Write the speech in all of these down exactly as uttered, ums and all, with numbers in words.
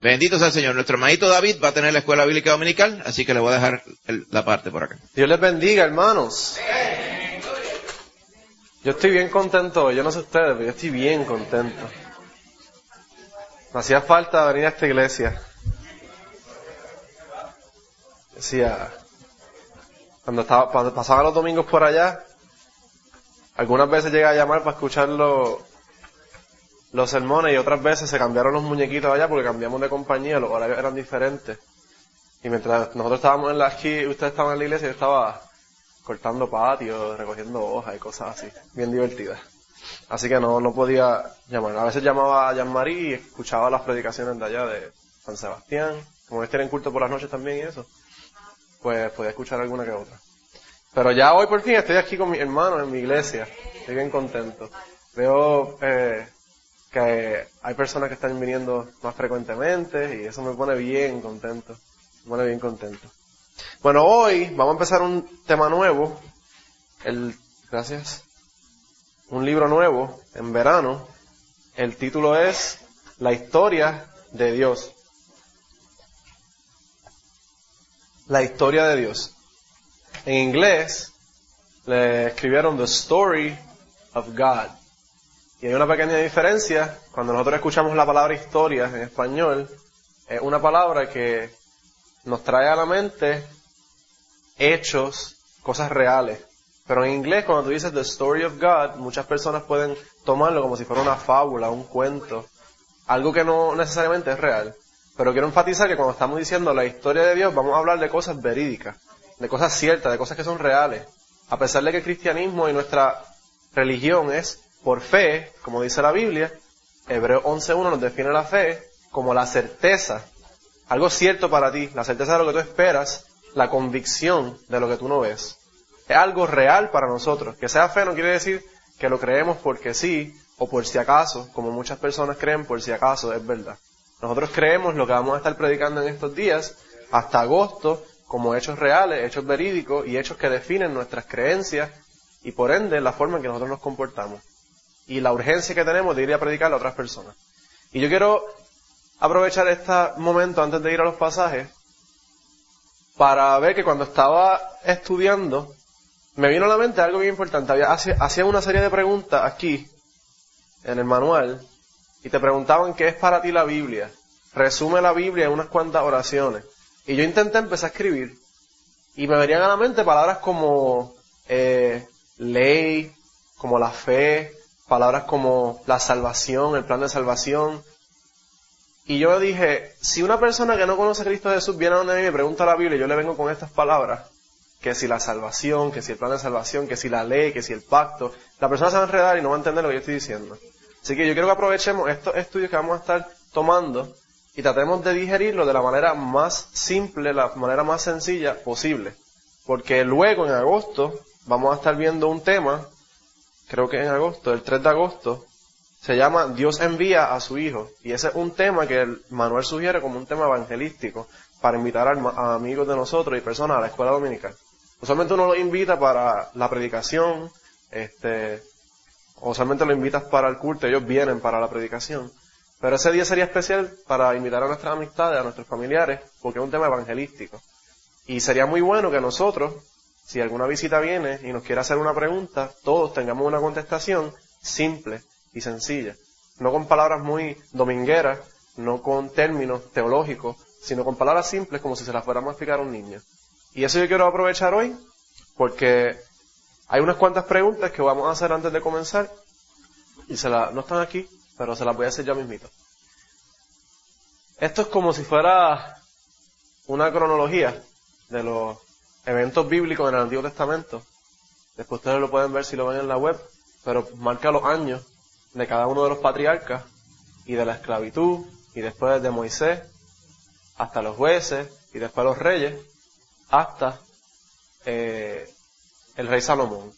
Bendito sea el Señor. Nuestro hermanito David va a tener la escuela bíblica dominical, así que le voy a dejar el, la parte por acá. Dios les bendiga, hermanos. Yo estoy bien contento, yo no sé ustedes, pero yo estoy bien contento. Me hacía falta venir a esta iglesia. Decía, cuando estaba, cuando pasaba los domingos por allá, algunas veces llegué a llamar para escuchar los, los sermones y otras veces se cambiaron los muñequitos allá porque cambiamos de compañía, los horarios eran diferentes. Y mientras nosotros estábamos en la aquí, ustedes estaban en la iglesia, yo estaba cortando patios, recogiendo hojas y cosas así, bien divertidas. Así que no, no podía llamar. A veces llamaba a Jean-Marie y escuchaba las predicaciones de allá de San Sebastián. Como ellos tienen culto por las noches también y eso, pues podía escuchar alguna que otra. Pero ya hoy por fin estoy aquí con mis hermanos en mi iglesia. Estoy bien contento. Veo eh, que hay personas que están viniendo más frecuentemente y eso me pone bien contento. Me pone bien contento. Bueno, hoy vamos a empezar un tema nuevo. El, gracias. Un libro nuevo en verano. El título es La historia de Dios. La historia de Dios. En inglés le escribieron The Story of God. Y hay una pequeña diferencia. Cuando nosotros escuchamos la palabra historia en español, es una palabra que nos trae a la mente hechos, cosas reales. Pero en inglés, cuando tú dices The Story of God, muchas personas pueden tomarlo como si fuera una fábula, un cuento, algo que no necesariamente es real. Pero quiero enfatizar que cuando estamos diciendo la historia de Dios, vamos a hablar de cosas verídicas, de cosas ciertas, de cosas que son reales. A pesar de que el cristianismo y nuestra religión es por fe, como dice la Biblia, Hebreos once uno nos define la fe como la certeza, algo cierto para ti, la certeza de lo que tú esperas, la convicción de lo que tú no ves. Es algo real para nosotros. Que sea fe no quiere decir que lo creemos porque sí o por si acaso, como muchas personas creen por si acaso es verdad. Nosotros creemos lo que vamos a estar predicando en estos días hasta agosto como hechos reales, hechos verídicos y hechos que definen nuestras creencias y por ende la forma en que nosotros nos comportamos y la urgencia que tenemos de ir a predicar a otras personas. Y yo quiero aprovechar este momento antes de ir a los pasajes para ver que cuando estaba estudiando me vino a la mente algo bien importante. Había, hacía una serie de preguntas aquí en el manual y te preguntaban qué es para ti la Biblia. Resume la Biblia en unas cuantas oraciones. Y yo intenté empezar a escribir y me venían a la mente palabras como eh, ley, como la fe, palabras como la salvación, el plan de salvación. Y yo dije, si una persona que no conoce a Cristo Jesús viene a donde mí y me pregunta la Biblia y yo le vengo con estas palabras, que si la salvación, que si el plan de salvación, que si la ley, que si el pacto, la persona se va a enredar y no va a entender lo que yo estoy diciendo. Así que yo quiero que aprovechemos estos estudios que vamos a estar tomando y tratemos de digerirlo de la manera más simple, la manera más sencilla posible. Porque luego en agosto vamos a estar viendo un tema, creo que en agosto, el tres de agosto, se llama Dios envía a su Hijo. Y ese es un tema que el manual sugiere como un tema evangelístico para invitar a amigos de nosotros y personas a la escuela dominical. Usualmente uno los invita para la predicación, este, o usualmente los invitas para el culto, ellos vienen para la predicación. Pero ese día sería especial para invitar a nuestras amistades, a nuestros familiares, porque es un tema evangelístico. Y sería muy bueno que nosotros, si alguna visita viene y nos quiere hacer una pregunta, todos tengamos una contestación simple y sencilla. No con palabras muy domingueras, no con términos teológicos, sino con palabras simples como si se las fuéramos a explicar a un niño. Y eso yo quiero aprovechar hoy, porque hay unas cuantas preguntas que vamos a hacer antes de comenzar, y se la, no están aquí, pero se las voy a hacer ya mismito. Esto es como si fuera una cronología de los eventos bíblicos en el Antiguo Testamento. Después ustedes lo pueden ver si lo ven en la web, pero marca los años de cada uno de los patriarcas y de la esclavitud, y después de Moisés, hasta los jueces, y después los reyes, hasta eh, el rey Salomón.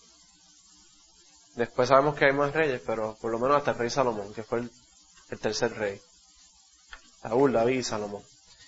Después sabemos que hay más reyes, pero por lo menos hasta el rey Salomón, que fue el, el tercer rey. Saúl, David y Salomón.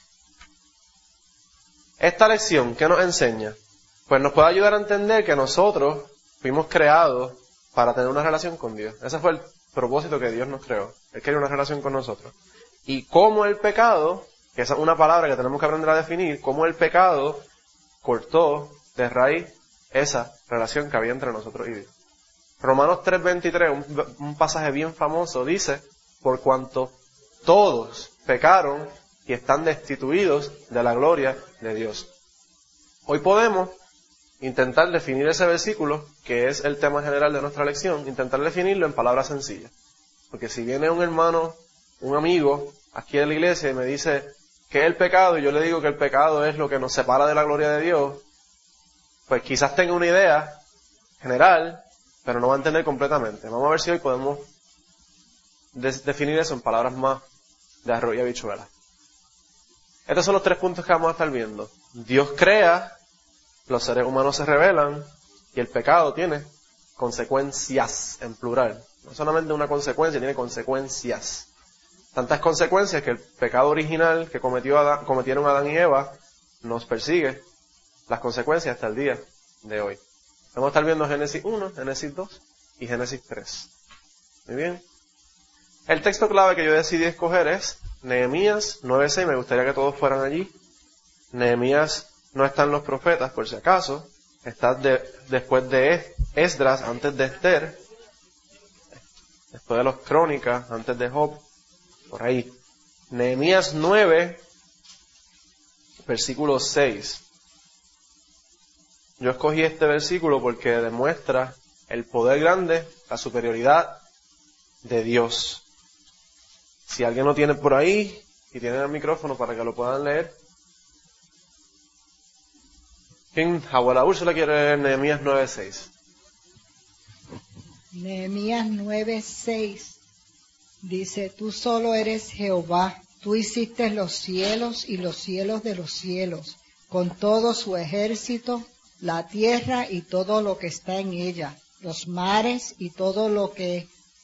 Esta lección, ¿qué nos enseña? Pues nos puede ayudar a entender que nosotros fuimos creados para tener una relación con Dios. Ese fue el propósito que Dios nos creó. Él quería una relación con nosotros. Y cómo el pecado que esa es una palabra que tenemos que aprender a definir, cómo el pecado cortó de raíz esa relación que había entre nosotros y Dios. Romanos tres veintitrés, un, un pasaje bien famoso, dice, por cuanto todos pecaron y están destituidos de la gloria de Dios. Hoy podemos intentar definir ese versículo, que es el tema general de nuestra lección, intentar definirlo en palabras sencillas. Porque si viene un hermano, un amigo, aquí en la iglesia y me dice, ¿qué es el pecado? Y yo le digo que el pecado es lo que nos separa de la gloria de Dios, pues quizás tenga una idea general, pero no va a entender completamente. Vamos a ver si hoy podemos des- definir eso en palabras más de arroz y habichuela. Estos son los tres puntos que vamos a estar viendo. Dios crea, los seres humanos se rebelan, y el pecado tiene consecuencias en plural. No solamente una consecuencia, tiene consecuencias. Tantas consecuencias que el pecado original que cometió Adán, cometieron Adán y Eva nos persigue las consecuencias hasta el día de hoy. Vamos a estar viendo Génesis uno, Génesis dos y Génesis tres. Muy bien. El texto clave que yo decidí escoger es Nehemías nueve seis. Me gustaría que todos fueran allí. Nehemías no está en los profetas, por si acaso. Está de, después de Esdras, antes de Esther. Después de los Crónicas, antes de Job. Por ahí. Nehemías nueve, versículo seis. Yo escogí este versículo porque demuestra el poder grande, la superioridad de Dios. Si alguien lo tiene por ahí y tiene el micrófono para que lo puedan leer. ¿Quién? Abuela Úrsula quiere leer Nehemías nueve seis. Nehemías nueve seis dice, tú solo eres Jehová, tú hiciste los cielos y los cielos de los cielos, con todo su ejército, la tierra y todo lo que está en ella, los mares y todo lo que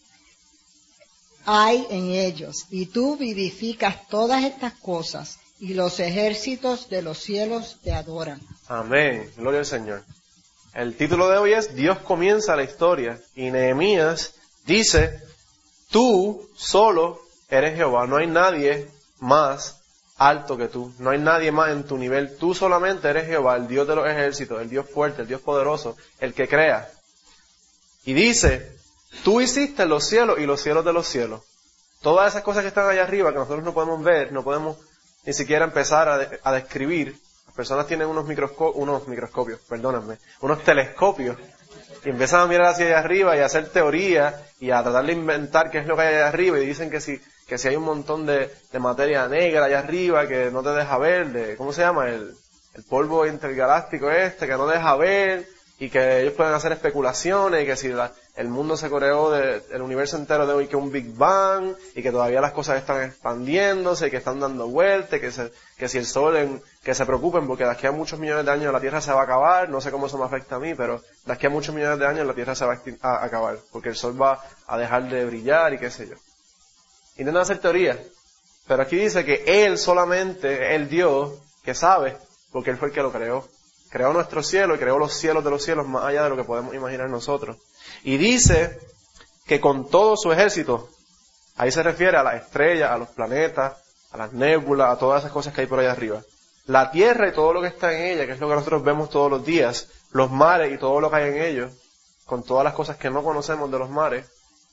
hay en ellos. Y tú vivificas todas estas cosas, y los ejércitos de los cielos te adoran. Amén. Gloria al Señor. El título de hoy es Dios comienza la historia. Y Nehemías dice, tú solo eres Jehová. No hay nadie más alto que tú. No hay nadie más en tu nivel. Tú solamente eres Jehová, el Dios de los ejércitos, el Dios fuerte, el Dios poderoso, el que crea. Y dice, tú hiciste los cielos y los cielos de los cielos. Todas esas cosas que están allá arriba, que nosotros no podemos ver, no podemos ni siquiera empezar a, de, a describir. Las personas tienen unos, microsco- unos microscopios, perdónenme, unos telescopios, y empiezan a mirar hacia allá arriba y a hacer teorías y a tratar de inventar qué es lo que hay allá arriba, y dicen que si, que si hay un montón de, de materia negra allá arriba que no te deja ver, de, ¿cómo se llama? El, el polvo intergaláctico este, que no deja ver, y que ellos pueden hacer especulaciones, y que si la, el mundo se creó de, el universo entero de hoy que un Big Bang, y que todavía las cosas están expandiéndose, y que están dando vueltas, que, se, que si el sol, en, que se preocupen porque de aquí a muchos millones de años la Tierra se va a acabar. No sé cómo eso me afecta a mí, pero de aquí a muchos millones de años la Tierra se va a, a acabar, porque el sol va a dejar de brillar y qué sé yo. Intentan hacer teorías, pero aquí dice que Él solamente, el Dios, que sabe, porque Él fue el que lo creó. Creó nuestro cielo y creó los cielos de los cielos más allá de lo que podemos imaginar nosotros. Y dice que con todo su ejército, ahí se refiere a las estrellas, a los planetas, a las nébulas, a todas esas cosas que hay por allá arriba. La tierra y todo lo que está en ella, que es lo que nosotros vemos todos los días, los mares y todo lo que hay en ellos, con todas las cosas que no conocemos de los mares.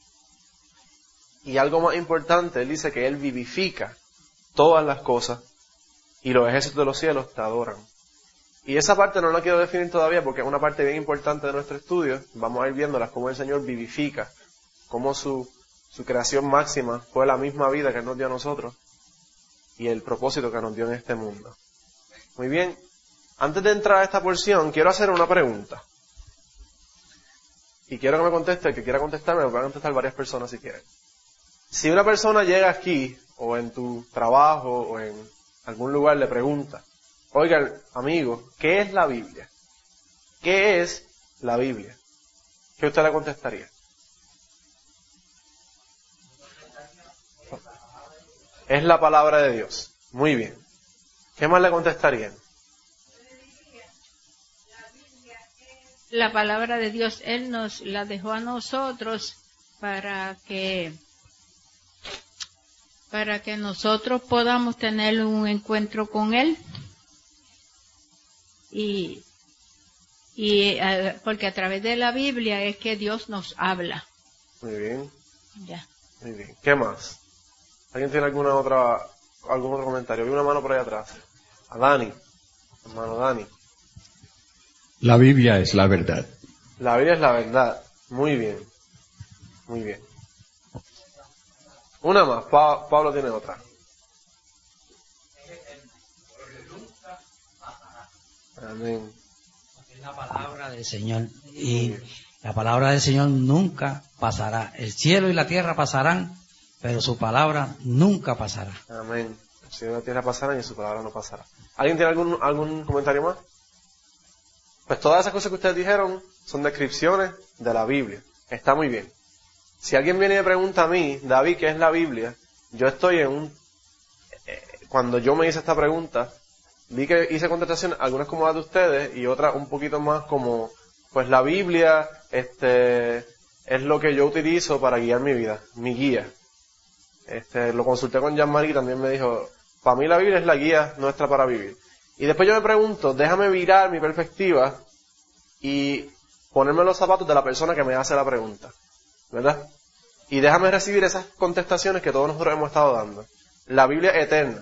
Y algo más importante, Él dice que Él vivifica todas las cosas y los ejércitos de los cielos te adoran. Y esa parte no la quiero definir todavía porque es una parte bien importante de nuestro estudio. Vamos a ir viéndolas, cómo el Señor vivifica, cómo su, su creación máxima fue la misma vida que Él nos dio a nosotros y el propósito que nos dio en este mundo. Muy bien, antes de entrar a esta porción, quiero hacer una pregunta. Y quiero que me conteste, el que quiera contestarme, me van a contestar varias personas si quieren. Si una persona llega aquí, o en tu trabajo, o en algún lugar, le pregunta, oiga, amigo, ¿qué es la Biblia? ¿Qué es la Biblia? ¿Qué usted le contestaría? Es la palabra de Dios. Muy bien. ¿Qué más le contestarían? La palabra de Dios, Él nos la dejó a nosotros para que Para que nosotros podamos tener un encuentro con Él. Y, y eh, porque a través de la Biblia es que Dios nos habla. Muy bien. Ya. Muy bien. ¿Qué más? ¿Alguien tiene alguna otra, algún otro comentario? Vi una mano por ahí atrás. A Dani. Hermano Dani. La Biblia es la verdad. La Biblia es la verdad. Muy bien. Muy bien. Una más. Pa- Pablo tiene otra. Amén. Es la palabra del Señor. Y la palabra del Señor nunca pasará. El cielo y la tierra pasarán, pero su palabra nunca pasará. Amén. El cielo y la tierra pasarán y su palabra no pasará. ¿Alguien tiene algún, algún comentario más? Pues todas esas cosas que ustedes dijeron son descripciones de la Biblia. Está muy bien. Si alguien viene y me pregunta a mí, David, ¿qué es la Biblia? Yo estoy en un... Eh, cuando yo me hice esta pregunta, vi que hice contestación, algunas como las de ustedes y otras un poquito más como, pues la Biblia este, es lo que yo utilizo para guiar mi vida, mi guía. Este, lo consulté con Jean-Marie y también me dijo, para mí la Biblia es la guía nuestra para vivir. Y después yo me pregunto, déjame virar mi perspectiva y ponerme en los zapatos de la persona que me hace la pregunta, ¿verdad? Y déjame recibir esas contestaciones que todos nosotros hemos estado dando. La Biblia es eterna.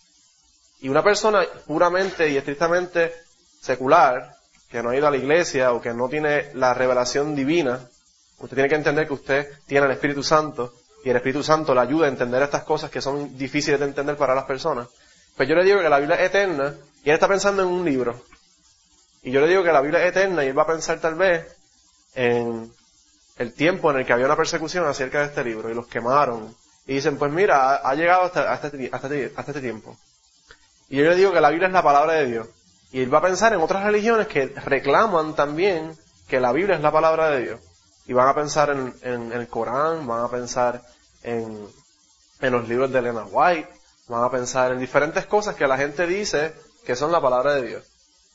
Y una persona puramente y estrictamente secular, que no ha ido a la iglesia o que no tiene la revelación divina, usted tiene que entender que usted tiene el Espíritu Santo y el Espíritu Santo le ayuda a entender estas cosas que son difíciles de entender para las personas. Pues yo le digo que la Biblia es eterna y él está pensando en un libro. Y yo le digo que la Biblia es eterna y él va a pensar tal vez en el tiempo en el que había una persecución acerca de este libro y los quemaron. Y dicen, pues mira, ha, ha llegado hasta, hasta, este, hasta, este, hasta este tiempo. Y yo le digo que la Biblia es la palabra de Dios. Y él va a pensar en otras religiones que reclaman también que la Biblia es la palabra de Dios. Y van a pensar en, en, en el Corán, van a pensar en, en los libros de Elena White, van a pensar en diferentes cosas que la gente dice que son la palabra de Dios.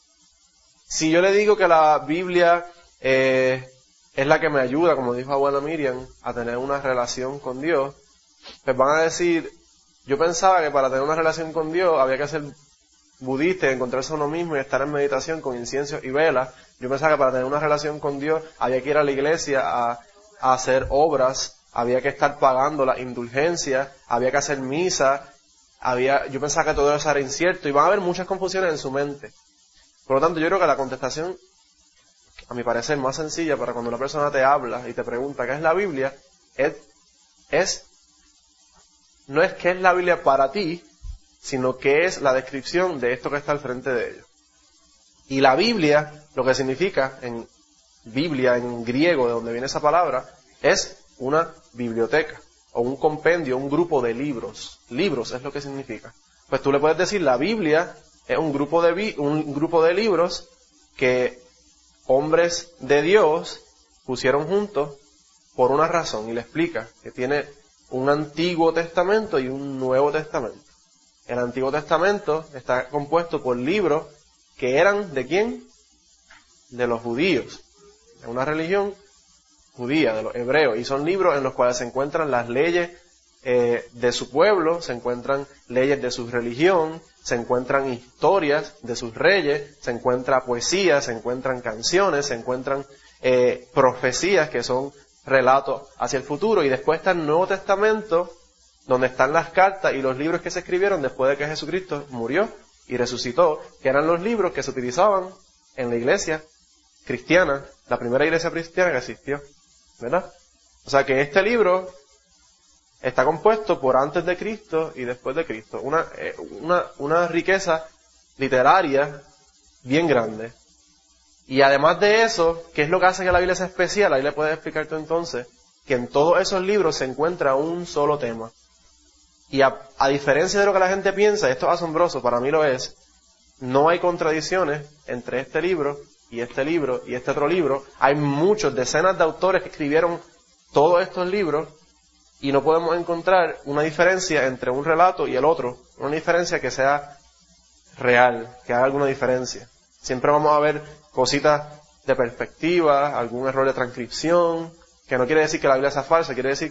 Si yo le digo que la Biblia eh, es la que me ayuda, como dijo abuela Miriam, a tener una relación con Dios, pues van a decir, yo pensaba que para tener una relación con Dios había que ser budista, encontrarse a uno mismo y estar en meditación con incienso y velas. Yo pensaba que para tener una relación con Dios había que ir a la iglesia a, a hacer obras, había que estar pagando las indulgencias, había que hacer misa, había, yo pensaba que todo eso era incierto y van a haber muchas confusiones en su mente. Por lo tanto, yo creo que la contestación, a mi parecer, más sencilla para cuando una persona te habla y te pregunta qué es la Biblia, es, es no es qué es la Biblia para ti, sino que es la descripción de esto que está al frente de ellos. Y la Biblia, lo que significa en Biblia, en griego, de donde viene esa palabra, es una biblioteca, o un compendio, un grupo de libros. Libros es lo que significa. Pues tú le puedes decir, la Biblia es un grupo de, vi- un grupo de libros que hombres de Dios pusieron juntos por una razón, y le explica que tiene un Antiguo Testamento y un Nuevo Testamento. El Antiguo Testamento está compuesto por libros que eran ¿de quién? De los judíos, de una religión judía, de los hebreos, y son libros en los cuales se encuentran las leyes eh, de su pueblo, se encuentran leyes de su religión, se encuentran historias de sus reyes, se encuentra poesía, se encuentran canciones, se encuentran eh, profecías que son relatos hacia el futuro, y después está el Nuevo Testamento, donde están las cartas y los libros que se escribieron después de que Jesucristo murió y resucitó, que eran los libros que se utilizaban en la iglesia cristiana, la primera iglesia cristiana que existió, ¿verdad? O sea que este libro está compuesto por antes de Cristo y después de Cristo, una, eh, una, una riqueza literaria bien grande. Y además de eso, ¿qué es lo que hace que la Biblia sea especial? Ahí le puedes explicar tú entonces que en todos esos libros se encuentra un solo tema. Y a, a diferencia de lo que la gente piensa, y esto es asombroso, para mí lo es, no hay contradicciones entre este libro y este libro y este otro libro. Hay muchos, decenas de autores que escribieron todos estos libros y no podemos encontrar una diferencia entre un relato y el otro, una diferencia que sea real, que haga alguna diferencia. Siempre vamos a ver cositas de perspectiva, algún error de transcripción, que no quiere decir que la Biblia sea falsa, quiere decir que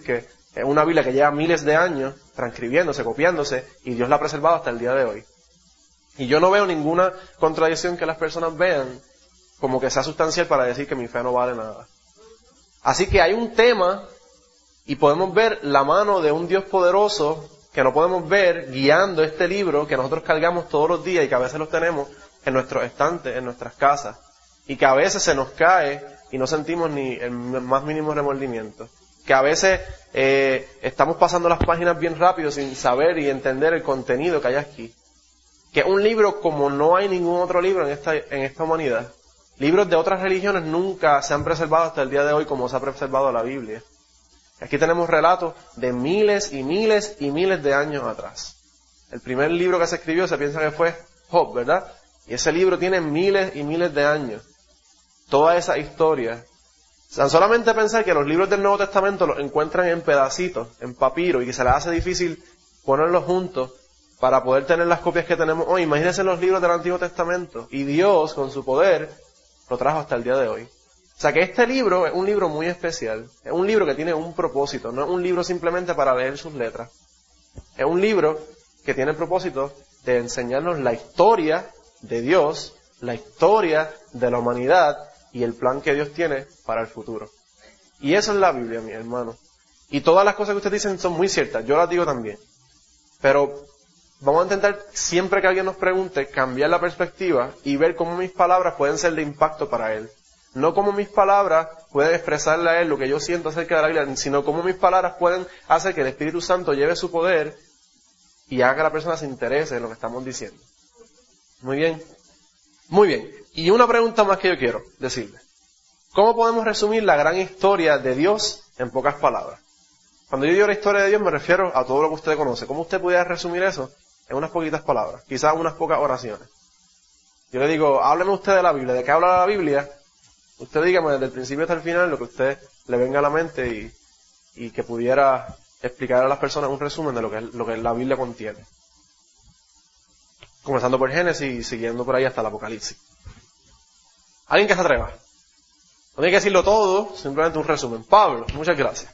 Es una Biblia que lleva miles de años transcribiéndose, copiándose, y Dios la ha preservado hasta el día de hoy. Y yo no veo ninguna contradicción que las personas vean como que sea sustancial para decir que mi fe no vale nada. Así que hay un tema y podemos ver la mano de un Dios poderoso que no podemos ver guiando este libro que nosotros cargamos todos los días y que a veces los tenemos en nuestros estantes, en nuestras casas, y que a veces se nos cae y no sentimos ni el más mínimo remordimiento. Que a veces eh, estamos pasando las páginas bien rápido sin saber y entender el contenido que hay aquí. Que es un libro como no hay ningún otro libro en esta, en esta humanidad. Libros de otras religiones nunca se han preservado hasta el día de hoy como se ha preservado la Biblia. Aquí tenemos relatos de miles y miles y miles de años atrás. El primer libro que se escribió se piensa que fue Job, ¿verdad? Y ese libro tiene miles y miles de años. Toda esa historia. Tan solamente pensar que los libros del Nuevo Testamento los encuentran en pedacitos, en papiro, y que se les hace difícil ponerlos juntos para poder tener las copias que tenemos hoy. Imagínense los libros del Antiguo Testamento. Y Dios, con su poder, lo trajo hasta el día de hoy. O sea que este libro es un libro muy especial. Es un libro que tiene un propósito. No es un libro simplemente para leer sus letras. Es un libro que tiene el propósito de enseñarnos la historia de Dios, la historia de la humanidad y el plan que Dios tiene para el futuro. Y eso es la Biblia, mi hermano. Y todas las cosas que ustedes dicen son muy ciertas. Yo las digo también. Pero vamos a intentar, siempre que alguien nos pregunte, cambiar la perspectiva y ver cómo mis palabras pueden ser de impacto para él. No cómo mis palabras pueden expresarle a él lo que yo siento acerca de la Biblia, sino cómo mis palabras pueden hacer que el Espíritu Santo lleve su poder y haga que la persona se interese en lo que estamos diciendo. Muy bien. Muy bien. Y una pregunta más que yo quiero decirle. ¿Cómo podemos resumir la gran historia de Dios en pocas palabras? Cuando yo digo la historia de Dios me refiero a todo lo que usted conoce. ¿Cómo usted pudiera resumir eso en unas poquitas palabras? Quizás unas pocas oraciones. Yo le digo, hábleme usted de la Biblia. ¿De qué habla la Biblia? Usted dígame desde el principio hasta el final lo que a usted le venga a la mente y, y que pudiera explicar a las personas un resumen de lo que, lo que la Biblia contiene. Comenzando por Génesis y siguiendo por ahí hasta el Apocalipsis. ¿Alguien que se atreva? No tiene que decirlo todo, simplemente un resumen. Pablo, muchas gracias.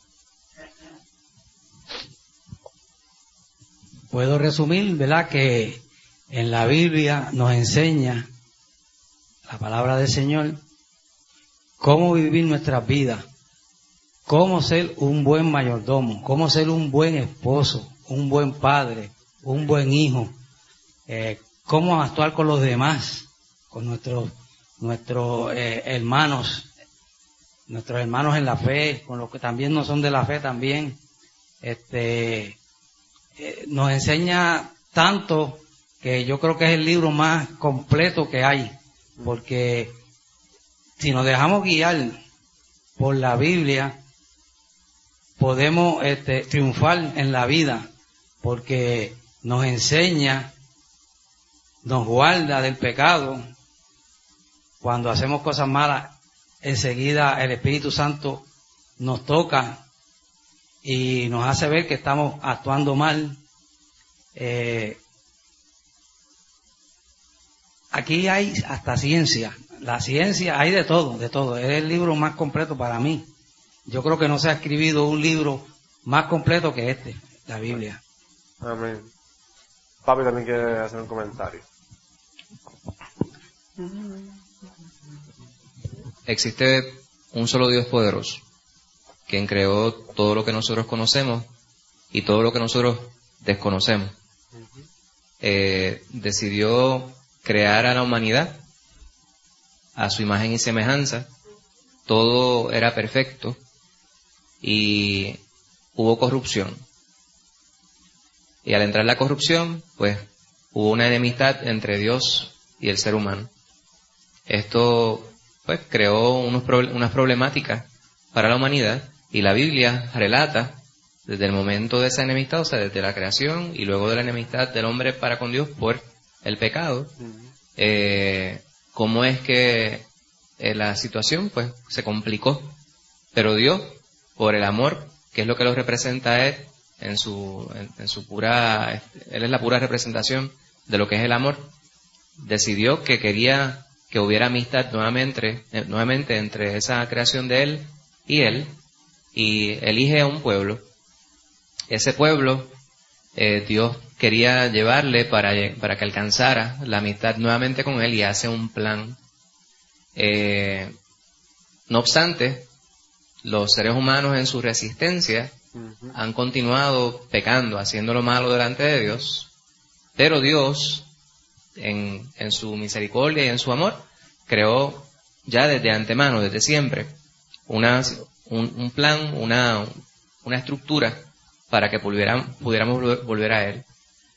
Puedo resumir, ¿verdad?, que en la Biblia nos enseña la palabra del Señor cómo vivir nuestras vidas, cómo ser un buen mayordomo, cómo ser un buen esposo, un buen padre, un buen hijo, eh, cómo actuar con los demás, con nuestros nuestros eh, hermanos, nuestros hermanos en la fe, con los que también no son de la fe también. Este eh, nos enseña tanto que yo creo que es el libro más completo que hay, porque si nos dejamos guiar por la Biblia, podemos este, triunfar en la vida, porque nos enseña, nos guarda del pecado. Cuando hacemos cosas malas, enseguida el Espíritu Santo nos toca y nos hace ver que estamos actuando mal. Eh, aquí hay hasta ciencia. La ciencia, hay de todo, de todo. Es el libro más completo para mí. Yo creo que no se ha escrito un libro más completo que este, la Biblia. Amén. Papi también quiere hacer un comentario. Existe un solo Dios poderoso, quien creó todo lo que nosotros conocemos y todo lo que nosotros desconocemos. Eh, decidió crear a la humanidad a su imagen y semejanza. Todo era perfecto y hubo corrupción. Y al entrar la corrupción, pues hubo una enemistad entre Dios y el ser humano. Esto pues creó unos pro, unas problemáticas para la humanidad, y la Biblia relata desde el momento de esa enemistad, o sea, desde la creación y luego de la enemistad del hombre para con Dios por el pecado, eh, cómo es que eh, la situación pues se complicó. Pero Dios, por el amor, que es lo que lo representa a Él en su, en, en su pura, Él es la pura representación de lo que es el amor, decidió que quería que hubiera amistad nuevamente, eh, nuevamente entre esa creación de Él y Él, y elige a un pueblo. Ese pueblo, eh, Dios quería llevarle para, para que alcanzara la amistad nuevamente con Él y hace un plan. Eh, no obstante, los seres humanos en su resistencia uh-huh. han continuado pecando, haciendo lo malo delante de Dios, pero Dios, en, en su misericordia y en su amor, creó ya desde antemano, desde siempre, una, un, un plan, una, una estructura para que pudiéramos, pudiéramos volver a Él.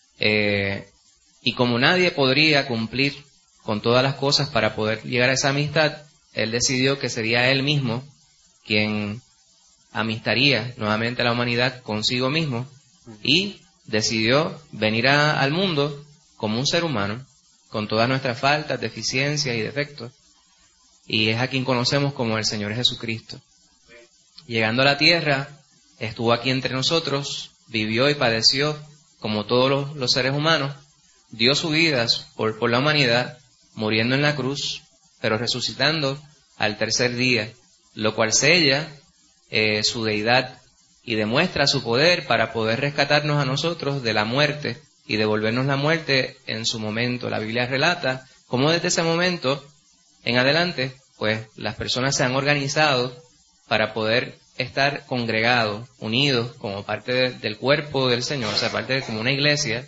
Eh, y como nadie podría cumplir con todas las cosas para poder llegar a esa amistad, Él decidió que sería Él mismo quien amistaría nuevamente a la humanidad consigo mismo y decidió venir a, al mundo como un ser humano, con todas nuestras faltas, deficiencias y defectos. Y es a quien conocemos como el Señor Jesucristo. Llegando a la tierra, estuvo aquí entre nosotros, vivió y padeció como todos los, los seres humanos, dio su vida por, por la humanidad, muriendo en la cruz, pero resucitando al tercer día, lo cual sella eh, su deidad y demuestra su poder para poder rescatarnos a nosotros de la muerte y devolvernos la muerte en su momento. La Biblia relata cómo desde ese momento en adelante, pues las personas se han organizado para poder estar congregados, unidos como parte de, del cuerpo del Señor, o sea, parte de como una iglesia,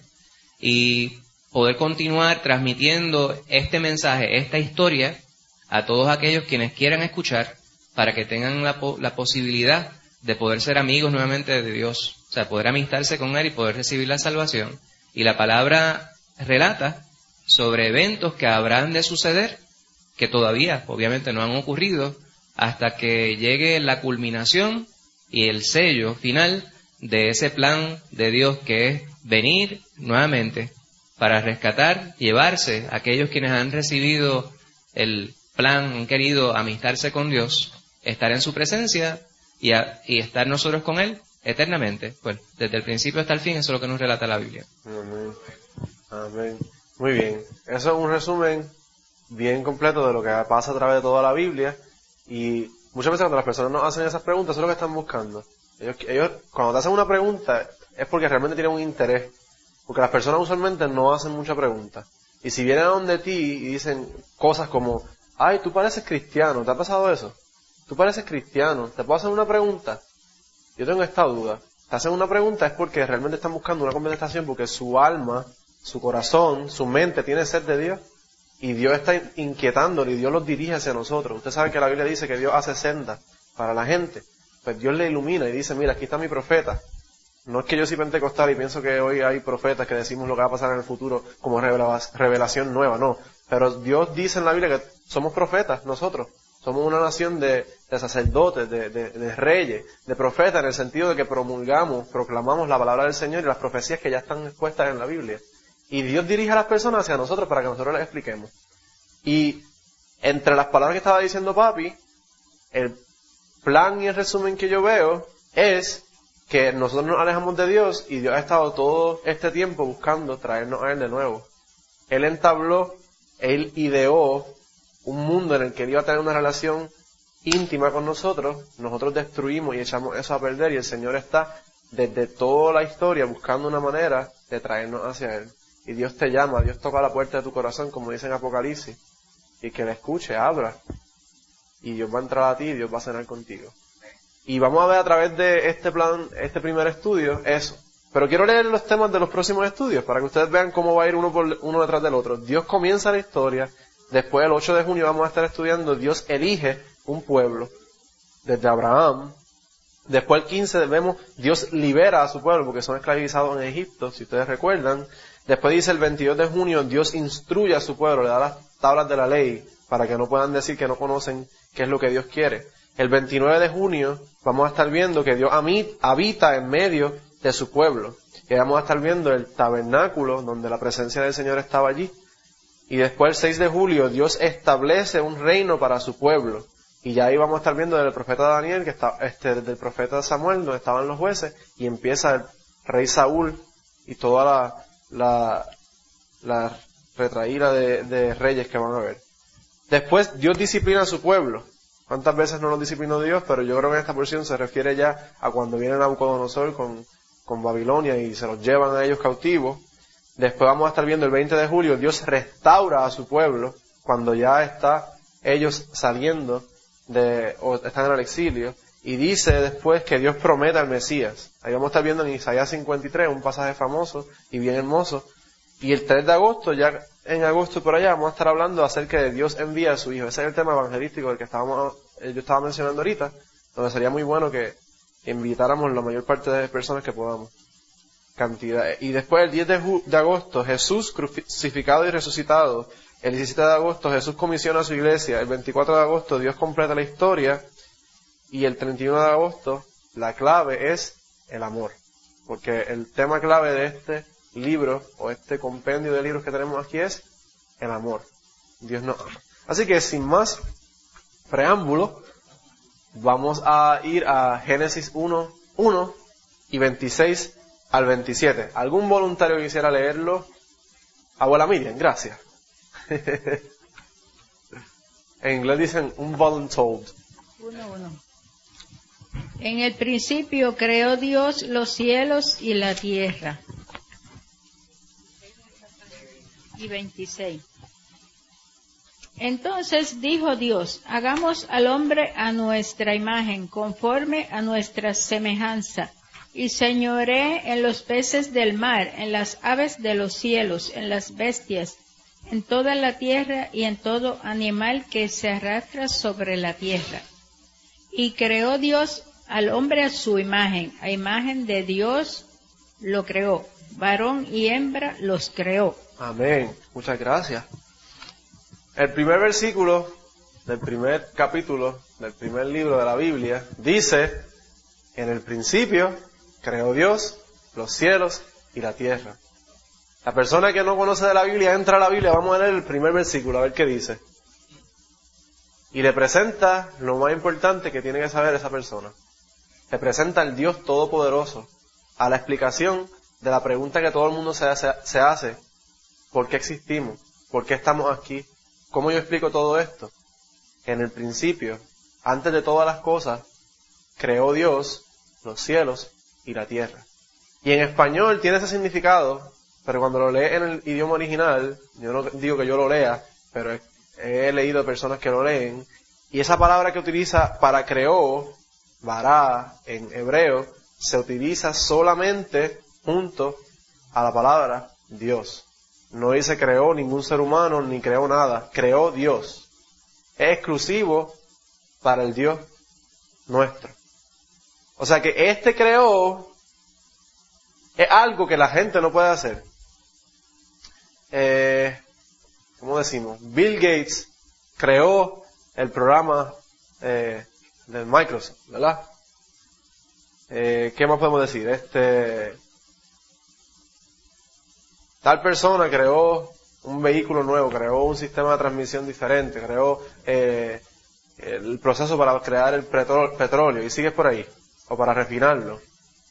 y poder continuar transmitiendo este mensaje, esta historia, a todos aquellos quienes quieran escuchar, para que tengan la, la posibilidad de poder ser amigos nuevamente de Dios, o sea, poder amistarse con Él y poder recibir la salvación. Y la palabra relata sobre eventos que habrán de suceder, que todavía obviamente no han ocurrido, hasta que llegue la culminación y el sello final de ese plan de Dios, que es venir nuevamente para rescatar, llevarse a aquellos quienes han recibido el plan, han querido amistarse con Dios, estar en su presencia y, a, y estar nosotros con Él eternamente. Pues desde el principio hasta el fin, eso es lo que nos relata la Biblia. Amén. Amén. Muy bien. Eso es un resumen bien completo de lo que pasa a través de toda la Biblia. Y muchas veces cuando las personas nos hacen esas preguntas, eso es lo que están buscando. Ellos, ellos cuando te hacen una pregunta es porque realmente tienen un interés. Porque las personas usualmente no hacen mucha pregunta. Y si vienen a donde ti y dicen cosas como, ay, tú pareces cristiano, ¿te ha pasado eso? Tú pareces cristiano, ¿te puedo hacer una pregunta? Yo tengo esta duda. Te hacen una pregunta es porque realmente están buscando una contestación, porque su alma, su corazón, su mente tiene sed de Dios. Y Dios está inquietándole y Dios los dirige hacia nosotros. Usted sabe que la Biblia dice que Dios hace senda para la gente. Pues Dios le ilumina y dice, mira, aquí está mi profeta. No es que yo soy pentecostal y pienso que hoy hay profetas que decimos lo que va a pasar en el futuro como revelación nueva, no. Pero Dios dice en la Biblia que somos profetas nosotros. Somos una nación de, de sacerdotes, de, de, de reyes, de profetas, en el sentido de que promulgamos, proclamamos la palabra del Señor y las profecías que ya están expuestas en la Biblia. Y Dios dirige a las personas hacia nosotros para que nosotros les expliquemos. Y entre las palabras que estaba diciendo papi, el plan y el resumen que yo veo es que nosotros nos alejamos de Dios y Dios ha estado todo este tiempo buscando traernos a Él de nuevo. Él entabló, Él ideó un mundo en el que Él iba a tener una relación íntima con nosotros. Nosotros destruimos y echamos eso a perder, y el Señor está desde toda la historia buscando una manera de traernos hacia Él. Y Dios te llama, Dios toca la puerta de tu corazón, como dice en Apocalipsis, y que le escuche, abra, y Dios va a entrar a ti y Dios va a cenar contigo. Y vamos a ver a través de este plan, este primer estudio, eso. Pero quiero leer los temas de los próximos estudios, para que ustedes vean cómo va a ir uno, por, uno detrás del otro. Dios comienza la historia, después el ocho de junio vamos a estar estudiando, Dios elige un pueblo, desde Abraham. Después el quince vemos, Dios libera a su pueblo, porque son esclavizados en Egipto, si ustedes recuerdan. Después dice el veintidós de junio, Dios instruye a su pueblo, le da las tablas de la ley, para que no puedan decir que no conocen qué es lo que Dios quiere. El veintinueve de junio vamos a estar viendo que Dios habita en medio de su pueblo. Y vamos a estar viendo el tabernáculo, donde la presencia del Señor estaba allí. Y después el seis de julio, Dios establece un reino para su pueblo. Y ya ahí vamos a estar viendo desde el profeta Daniel, que está, este, desde el profeta Samuel, donde estaban los jueces, y empieza el rey Saúl y toda la, la, la retraída de, de reyes que van a ver. Después Dios disciplina a su pueblo. cuántas veces no nos disciplinó Dios, pero yo creo que esta porción se refiere ya a cuando viene Nabucodonosor con, con Babilonia y se los llevan a ellos cautivos. Después vamos a estar viendo el veinte de julio, Dios restaura a su pueblo cuando ya está ellos saliendo de, o están en el exilio, y dice después que Dios promete al Mesías. Ahí vamos a estar viendo en Isaías cincuenta y tres, un pasaje famoso y bien hermoso. Y el tres de agosto, ya en agosto por allá, vamos a estar hablando acerca de Dios envía a su Hijo. Ese es el tema evangelístico del que estábamos, yo estaba mencionando ahorita, donde sería muy bueno que invitáramos la mayor parte de las personas que podamos. Cantidad. Y después el diez de, ju- de agosto, Jesús crucificado y resucitado. El diecisiete de agosto, Jesús comisiona a su iglesia. El veinticuatro de agosto, Dios completa la historia. Y el treinta y uno de agosto, la clave es el amor. Porque el tema clave de este libro, o este compendio de libros que tenemos aquí, es el amor. Dios nos ama. Así que sin más preámbulo, vamos a ir a Génesis uno, uno y veintiséis al veintisiete. ¿Algún voluntario que quisiera leerlo? Abuela Miriam, gracias. En inglés dicen un voluntold. Uno, uno. En el principio creó Dios los cielos y la tierra. Y veintiséis. Entonces dijo Dios, hagamos al hombre a nuestra imagen, conforme a nuestra semejanza, y señoree en los peces del mar, en las aves de los cielos, en las bestias, en toda la tierra y en todo animal que se arrastra sobre la tierra. Y creó Dios al hombre a su imagen, a imagen de Dios lo creó, varón y hembra los creó. Amén. Muchas gracias. El primer versículo del primer capítulo del primer libro de la Biblia dice, en el principio creó Dios los cielos y la tierra. La persona que no conoce de la Biblia entra a la Biblia, vamos a leer el primer versículo, a ver qué dice. Y le presenta lo más importante que tiene que saber esa persona. Le presenta al Dios Todopoderoso, a la explicación de la pregunta que todo el mundo se hace, se hace. ¿Por qué existimos? ¿Por qué estamos aquí? ¿Cómo yo explico todo esto? En el principio, antes de todas las cosas, creó Dios los cielos y la tierra. Y en español tiene ese significado, pero cuando lo lee en el idioma original, yo no digo que yo lo lea, pero he, he leído personas que lo leen, y esa palabra que utiliza para creó, bará, en hebreo, se utiliza solamente junto a la palabra Dios. No dice creó ningún ser humano, ni creó nada. Creó Dios. Es exclusivo para el Dios nuestro. O sea que este creó es algo que la gente no puede hacer. Eh, ¿Cómo decimos? Bill Gates creó el programa eh, de Microsoft, ¿verdad? Eh, ¿Qué más podemos decir? Este... Tal persona creó un vehículo nuevo, creó un sistema de transmisión diferente, creó eh, el proceso para crear el petróleo, y sigues por ahí, o para refinarlo.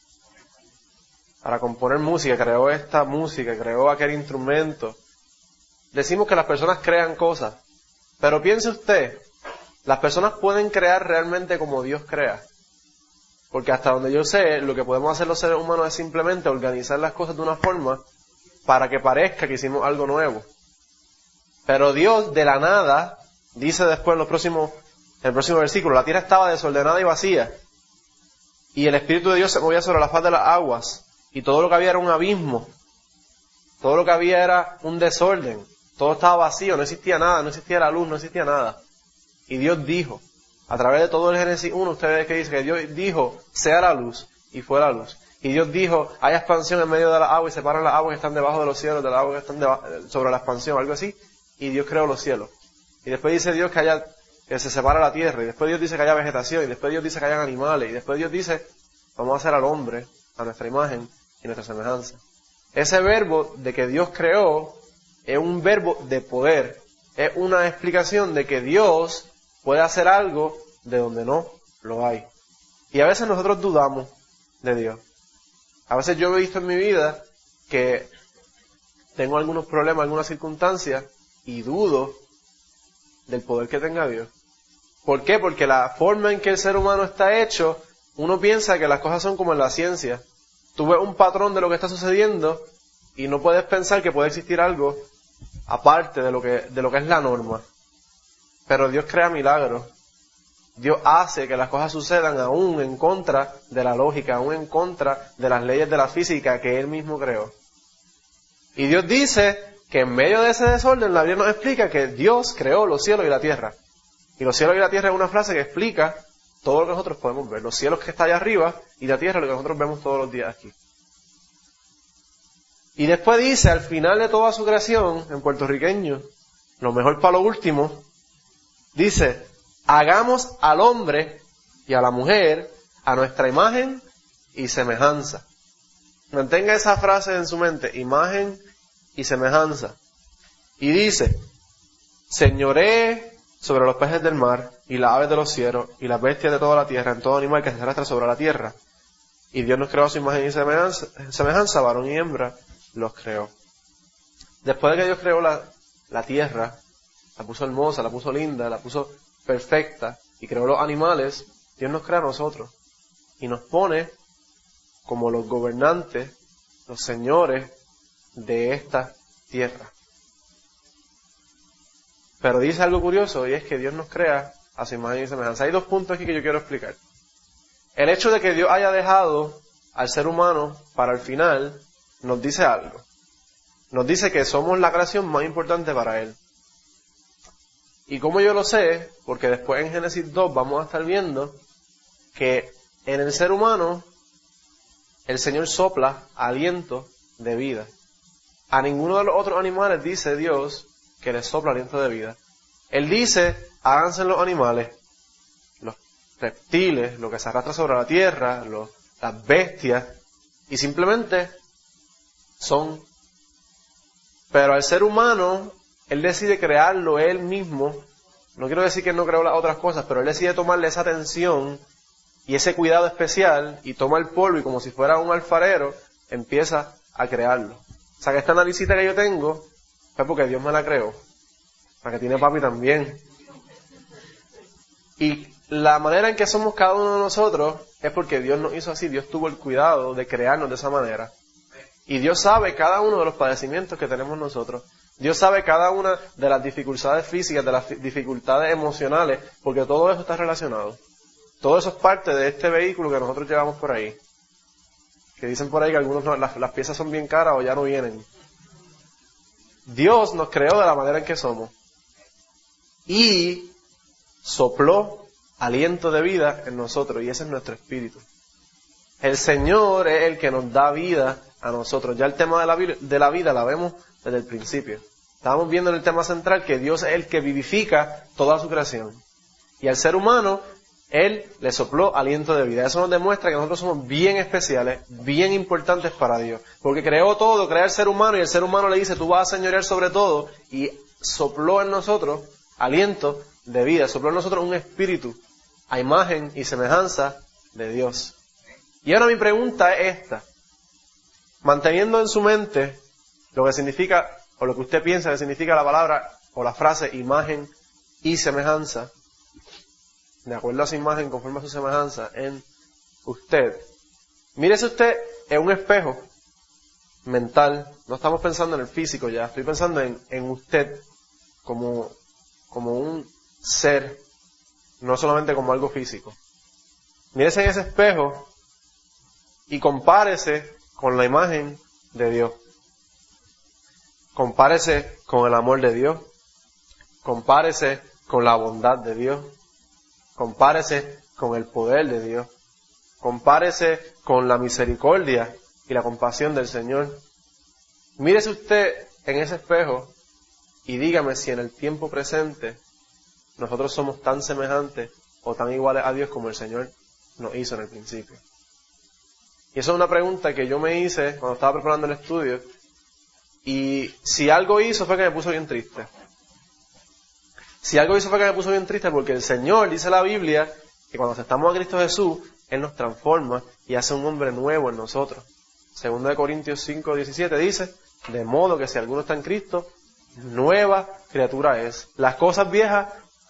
Para componer música, creó esta música, creó aquel instrumento. Decimos que las personas crean cosas, pero piense usted, las personas pueden crear realmente como Dios crea. Porque hasta donde yo sé, lo que podemos hacer los seres humanos es simplemente organizar las cosas de una forma para que parezca que hicimos algo nuevo. Pero Dios de la nada, dice después en los próximos, en el próximo versículo, la tierra estaba desordenada y vacía, y el Espíritu de Dios se movía sobre la faz de las aguas, y todo lo que había era un abismo, todo lo que había era un desorden, todo estaba vacío, no existía nada, no existía la luz, no existía nada. Y Dios dijo, a través de todo el Génesis uno, ustedes que dice que Dios dijo, sea la luz, y fue la luz. Y Dios dijo, hay expansión en medio de las aguas y separan las aguas que están debajo de los cielos de las aguas que están deba- sobre la expansión, algo así. Y Dios creó los cielos. Y después dice Dios que haya, que se separa la tierra. Y después Dios dice que haya vegetación. Y después Dios dice que hayan animales. Y después Dios dice, vamos a hacer al hombre a nuestra imagen y nuestra semejanza. Ese verbo de que Dios creó es un verbo de poder. Es una explicación de que Dios puede hacer algo de donde no lo hay. Y a veces nosotros dudamos de Dios. A veces yo he visto en mi vida que tengo algunos problemas, algunas circunstancias, y dudo del poder que tenga Dios. ¿Por qué? Porque la forma en que el ser humano está hecho, uno piensa que las cosas son como en la ciencia. Tú ves un patrón de lo que está sucediendo y no puedes pensar que puede existir algo aparte de lo que, de lo que es la norma. Pero Dios crea milagros. Dios hace que las cosas sucedan aún en contra de la lógica, aún en contra de las leyes de la física que Él mismo creó. Y Dios dice que en medio de ese desorden la Biblia nos explica que Dios creó los cielos y la tierra. Y los cielos y la tierra es una frase que explica todo lo que nosotros podemos ver. Los cielos que está allá arriba y la tierra lo que nosotros vemos todos los días aquí. Y después dice, al final de toda su creación, en puertorriqueño, lo mejor para lo último, dice, hagamos al hombre y a la mujer a nuestra imagen y semejanza. Mantenga esa frase en su mente, imagen y semejanza. Y dice, señoree sobre los peces del mar y las aves de los cielos y las bestias de toda la tierra, en todo animal que se arrastra sobre la tierra. Y Dios nos creó a su imagen y semejanza, semejanza, varón y hembra los creó. Después de que Dios creó la, la tierra, la puso hermosa, la puso linda, la puso perfecta y creó los animales, Dios nos crea a nosotros y nos pone como los gobernantes, los señores de esta tierra. Pero dice algo curioso y es que Dios nos crea a su imagen y semejanza. Hay dos puntos aquí que yo quiero explicar. El hecho de que Dios haya dejado al ser humano para el final nos dice algo. Nos dice que somos la creación más importante para Él. ¿Y cómo yo lo sé? Porque después en Génesis dos vamos a estar viendo que en el ser humano el Señor sopla aliento de vida. A ninguno de los otros animales dice Dios que les sopla aliento de vida. Él dice, háganse los animales, los reptiles, lo que se arrastra sobre la tierra, los, las bestias, y simplemente son. Pero al ser humano, Él decide crearlo Él mismo. No quiero decir que Él no creó las otras cosas, pero Él decide tomarle esa atención y ese cuidado especial y toma el polvo y como si fuera un alfarero, empieza a crearlo. O sea que esta naricita que yo tengo fue porque Dios me la creó. La que tiene papi también. Y la manera en que somos cada uno de nosotros es porque Dios nos hizo así. Dios tuvo el cuidado de crearnos de esa manera. Y Dios sabe cada uno de los padecimientos que tenemos nosotros. Dios sabe cada una de las dificultades físicas, de las dificultades emocionales, porque todo eso está relacionado. Todo eso es parte de este vehículo que nosotros llevamos por ahí. Que dicen por ahí que algunos no, las, las piezas son bien caras o ya no vienen. Dios nos creó de la manera en que somos. Y sopló aliento de vida en nosotros. Y ese es nuestro espíritu. El Señor es el que nos da vida a nosotros. Ya el tema de la, de la vida la vemos desde el principio. Estábamos viendo en el tema central que Dios es el que vivifica toda su creación. Y al ser humano, Él le sopló aliento de vida. Eso nos demuestra que nosotros somos bien especiales, bien importantes para Dios. Porque creó todo, creó el ser humano y el ser humano le dice, tú vas a señorear sobre todo. Y sopló en nosotros aliento de vida. Sopló en nosotros un espíritu a imagen y semejanza de Dios. Y ahora mi pregunta es esta. Manteniendo en su mente lo que significa, o lo que usted piensa que significa la palabra o la frase imagen y semejanza, de acuerdo a su imagen, conforme a su semejanza en usted. Mírese usted en un espejo mental. No estamos pensando en el físico ya. Estoy pensando en, en usted como, como un ser, no solamente como algo físico. Mírese en ese espejo y compárese con la imagen de Dios. Compárese con el amor de Dios. Compárese con la bondad de Dios. Compárese con el poder de Dios. Compárese con la misericordia y la compasión del Señor. Mírese usted en ese espejo y dígame si en el tiempo presente nosotros somos tan semejantes o tan iguales a Dios como el Señor nos hizo en el principio. Y esa es una pregunta que yo me hice cuando estaba preparando el estudio. Y si algo hizo fue que me puso bien triste. Si algo hizo fue que me puso bien triste porque el Señor, dice la Biblia, que cuando aceptamos a Cristo Jesús, Él nos transforma y hace un hombre nuevo en nosotros. Segundo de Corintios cinco diecisiete dice, de modo que si alguno está en Cristo, nueva criatura es. Las cosas viejas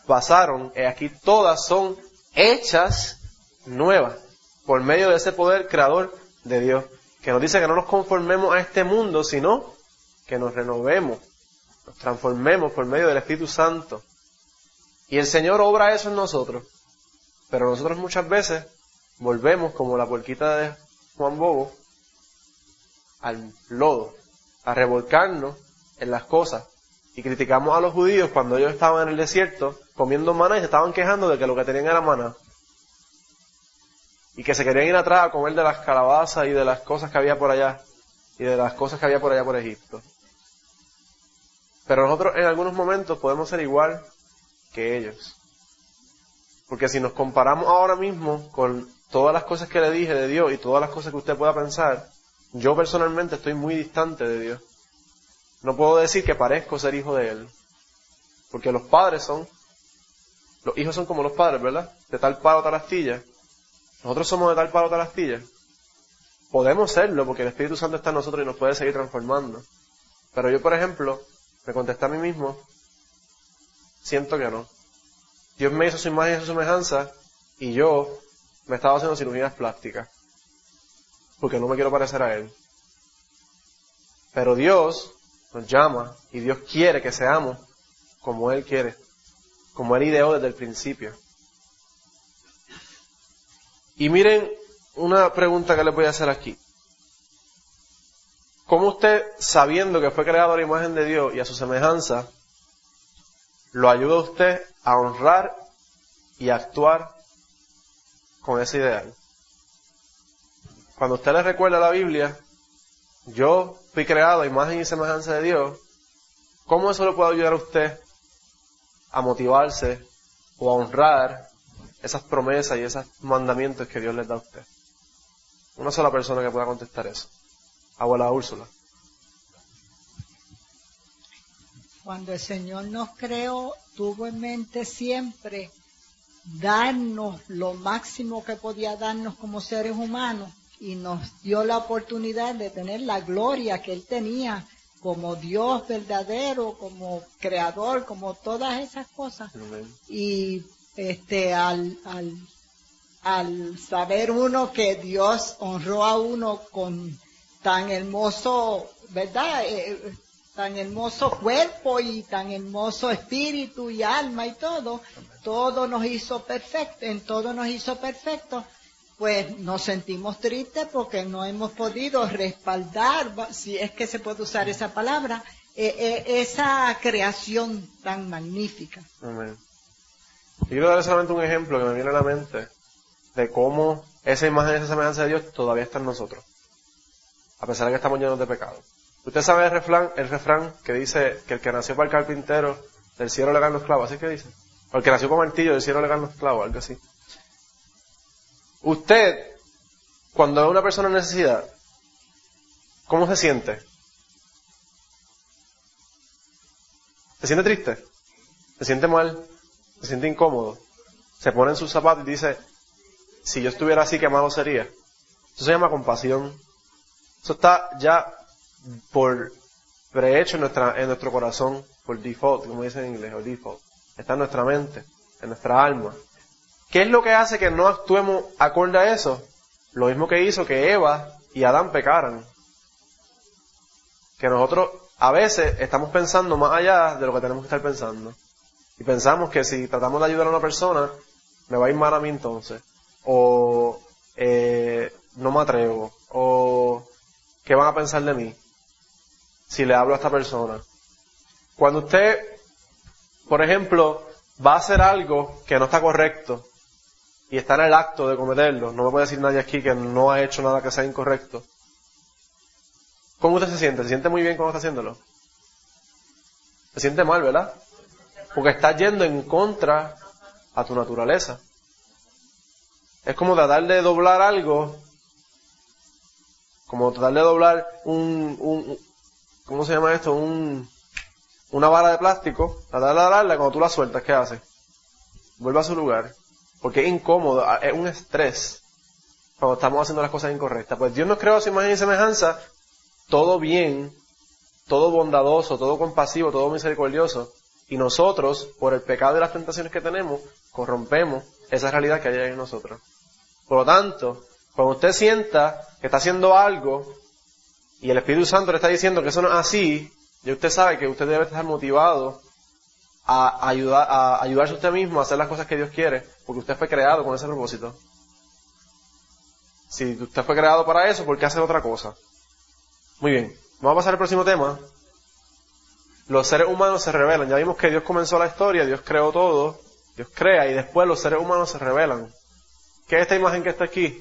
pasaron, y aquí todas son hechas nuevas por medio de ese poder creador de Dios, que nos dice que no nos conformemos a este mundo, sino que nos renovemos, nos transformemos por medio del Espíritu Santo. Y el Señor obra eso en nosotros, pero nosotros muchas veces volvemos como la puerquita de Juan Bobo al lodo, a revolcarnos en las cosas. Y criticamos a los judíos cuando ellos estaban en el desierto comiendo maná y se estaban quejando de que lo que tenían era maná. Y que se querían ir atrás a comer de las calabazas y de las cosas que había por allá. Y de las cosas que había por allá por Egipto. Pero nosotros en algunos momentos podemos ser igual que ellos. Porque si nos comparamos ahora mismo con todas las cosas que le dije de Dios y todas las cosas que usted pueda pensar, yo personalmente estoy muy distante de Dios. No puedo decir que parezco ser hijo de Él. Porque los padres son, los hijos son como los padres, ¿verdad? De tal palo, tal astilla. Nosotros somos de tal palo, tal astilla. Podemos serlo porque el Espíritu Santo está en nosotros y nos puede seguir transformando. Pero yo, por ejemplo, me contesté a mí mismo, siento que no. Dios me hizo su imagen y su semejanza y yo me estaba haciendo cirugías plásticas. Porque no me quiero parecer a Él. Pero Dios nos llama y Dios quiere que seamos como Él quiere, como Él ideó desde el principio. Y miren una pregunta que les voy a hacer aquí. ¿Cómo usted, sabiendo que fue creado a la imagen de Dios y a su semejanza, lo ayuda a usted a honrar y a actuar con ese ideal? Cuando usted le recuerda a la Biblia, yo fui creado a imagen y semejanza de Dios, ¿cómo eso le puede ayudar a usted a motivarse o a honrar esas promesas y esos mandamientos que Dios les da a usted? Una sola persona que pueda contestar eso. Abuela Úrsula. Cuando el Señor nos creó, tuvo en mente siempre darnos lo máximo que podía darnos como seres humanos y nos dio la oportunidad de tener la gloria que Él tenía como Dios verdadero, como creador, como todas esas cosas. Amén. Y este al, al, al saber uno que Dios honró a uno con tan hermoso, ¿verdad? Eh, tan hermoso cuerpo y tan hermoso espíritu y alma y todo, todo nos hizo perfecto, en todo nos hizo perfecto. Pues nos sentimos tristes porque no hemos podido respaldar, si es que se puede usar esa palabra, eh, eh, esa creación tan magnífica. Amén. Y quiero darle solamente un ejemplo que me viene a la mente de cómo esa imagen, esa semejanza de Dios todavía está en nosotros, a pesar de que estamos llenos de pecado. Usted sabe el refrán, el refrán que dice que el que nació para el carpintero, del cielo le ganan los clavos, ¿así que dice? O el que nació para martillo, del cielo le ganan los clavos, algo así. Usted, cuando ve a una persona en necesidad, ¿cómo se siente? ¿Se siente triste? ¿Se siente mal? ¿Se siente incómodo? Se pone en sus zapatos y dice, si yo estuviera así, qué malo sería. Eso se llama compasión. Eso está ya por prehecho en, nuestra, en nuestro corazón, por default, como dicen en inglés, o default. Está en nuestra mente, en nuestra alma. ¿Qué es lo que hace que no actuemos acorde a eso? Lo mismo que hizo que Eva y Adán pecaran. Que nosotros a veces estamos pensando más allá de lo que tenemos que estar pensando. Y pensamos que si tratamos de ayudar a una persona, me va a ir mal a mí entonces. O eh, no me atrevo. O ¿qué van a pensar de mí si le hablo a esta persona? Cuando usted, por ejemplo, va a hacer algo que no está correcto y está en el acto de cometerlo, no me puede decir nadie aquí que no ha hecho nada que sea incorrecto, ¿cómo usted se siente? ¿Se siente muy bien cuando está haciéndolo? Se siente mal, ¿verdad? Porque está yendo en contra a tu naturaleza. Es como tratar de doblar algo, como tratar de doblar un, un ¿cómo se llama esto? Un, una vara de plástico, tratar de doblarla, cuando tú la sueltas, ¿qué hace? Vuelve a su lugar. Porque es incómodo, es un estrés cuando estamos haciendo las cosas incorrectas. Pues Dios nos creó a su imagen y semejanza, todo bien, todo bondadoso, todo compasivo, todo misericordioso. Y nosotros, por el pecado y las tentaciones que tenemos, corrompemos esa realidad que hay en nosotros. Por lo tanto, cuando usted sienta que está haciendo algo y el Espíritu Santo le está diciendo que eso no es así, ya usted sabe que usted debe estar motivado a ayudar, a ayudarse usted mismo a hacer las cosas que Dios quiere, porque usted fue creado con ese propósito. Si usted fue creado para eso, ¿por qué hacer otra cosa? Muy bien, vamos a pasar al próximo tema. Los seres humanos se rebelan. Ya vimos que Dios comenzó la historia, Dios creó todo, Dios crea y después los seres humanos se rebelan. ¿Qué es esta imagen que está aquí?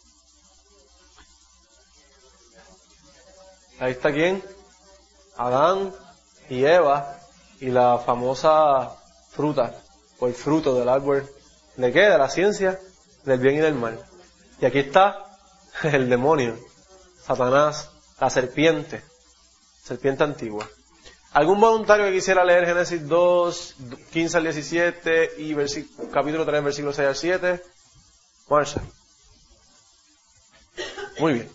Ahí está quién? Adán y Eva y la famosa fruta o el fruto del árbol. ¿De qué? De la ciencia del bien y del mal. Y aquí está el demonio, Satanás, la serpiente, serpiente antigua. ¿Algún voluntario que quisiera leer Génesis dos, quince al diecisiete y capítulo tres, versículos seis al siete? Marcia. Muy bien.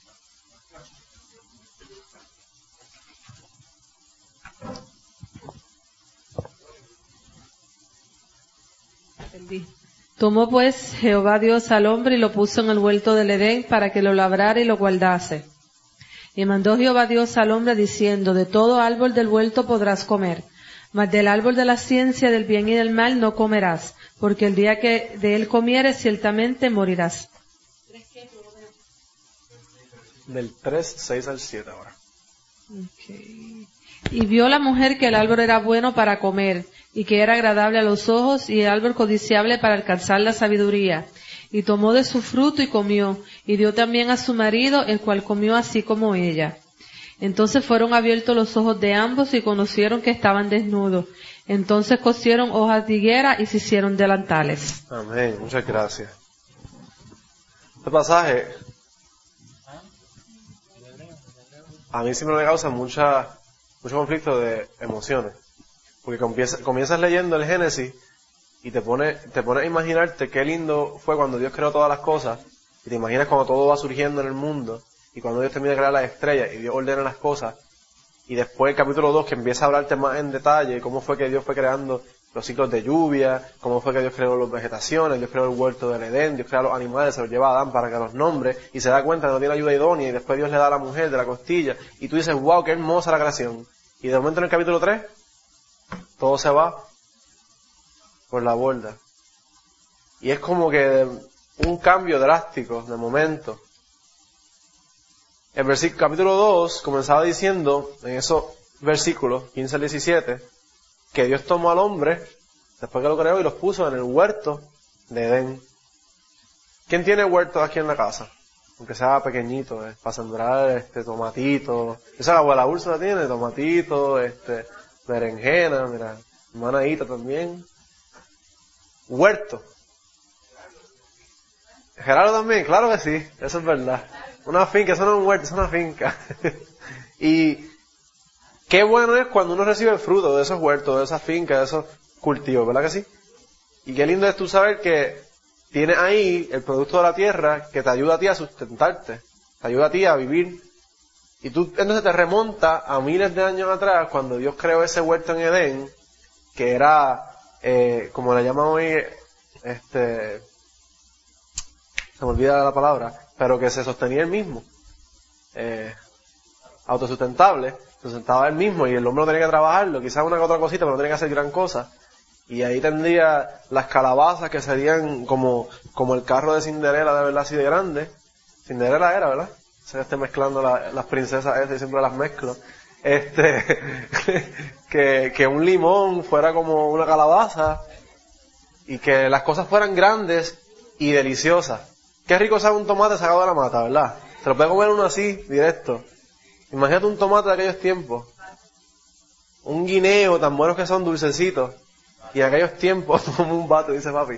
Tomó pues Jehová Dios al hombre y lo puso en el huerto del Edén para que lo labrara y lo guardase. Y mandó Jehová Dios al hombre diciendo, de todo árbol del huerto podrás comer, mas del árbol de la ciencia del bien y del mal no comerás, porque el día que de él comieres ciertamente morirás. Del tres, seis al siete ahora. Okay. Y vio la mujer que el árbol era bueno para comer, y que era agradable a los ojos, y el árbol codiciable para alcanzar la sabiduría. Y tomó de su fruto y comió, y dio también a su marido, el cual comió así como ella. Entonces fueron abiertos los ojos de ambos, y conocieron que estaban desnudos. Entonces cosieron hojas de higuera, y se hicieron delantales. Amén, muchas gracias. Este pasaje a mí siempre me causa mucha, mucho conflicto de emociones. Porque comienzas, comienzas leyendo el Génesis y te pone, te pones a imaginarte qué lindo fue cuando Dios creó todas las cosas, y te imaginas cuando todo va surgiendo en el mundo, y cuando Dios termina de crear las estrellas, y Dios ordena las cosas, y después el capítulo dos que empieza a hablarte más en detalle, cómo fue que Dios fue creando los ciclos de lluvia, cómo fue que Dios creó las vegetaciones, Dios creó el huerto del Edén, Dios creó los animales, se los lleva a Adán para que los nombre, y se da cuenta que no tiene ayuda idónea, y después Dios le da a la mujer de la costilla, y tú dices, wow, qué hermosa la creación. Y de momento en el capítulo tres, todo se va por la borda. Y es como que un cambio drástico de momento. El versículo, capítulo dos comenzaba diciendo, en esos versículos, quince al diecisiete, que Dios tomó al hombre, después que lo creó, y los puso en el huerto de Edén. ¿Quién tiene huertos aquí en la casa? Aunque sea pequeñito, eh, para sembrar este, tomatitos. Esa la abuela Úrsula tiene, tomatitos, este... berenjena, mira, hermana Ita también. Huerto. Gerardo también, claro que sí, eso es verdad. Una finca, eso no es un huerto, es una finca. Y qué bueno es cuando uno recibe el fruto de esos huertos, de esas fincas, de esos cultivos, ¿verdad que sí? Y qué lindo es tú saber que tienes ahí el producto de la tierra que te ayuda a ti a sustentarte, te ayuda a ti a vivir. Y tú entonces te remontas a miles de años atrás, cuando Dios creó ese huerto en Edén, que era, eh, como le llaman hoy, este, se me olvida la palabra, pero que se sostenía él mismo, eh, autosustentable, se sustentaba él mismo, y el hombre no tenía que trabajarlo, quizás una que otra cosita, pero no tenía que hacer gran cosa. Y ahí tendría las calabazas que serían como, como el carro de Cinderela, de verdad, así de grande. Cinderela era, ¿verdad? Se esté mezclando la, las princesas esas, y siempre las mezclo. Este, que, que un limón fuera como una calabaza, y que las cosas fueran grandes y deliciosas. Qué rico sabe un tomate sacado de la mata, ¿verdad? Se lo puede comer uno así, directo. Imagínate un tomate de aquellos tiempos. Un guineo, tan buenos que son, dulcecitos. Y en aquellos tiempos, como un vato, dice papi.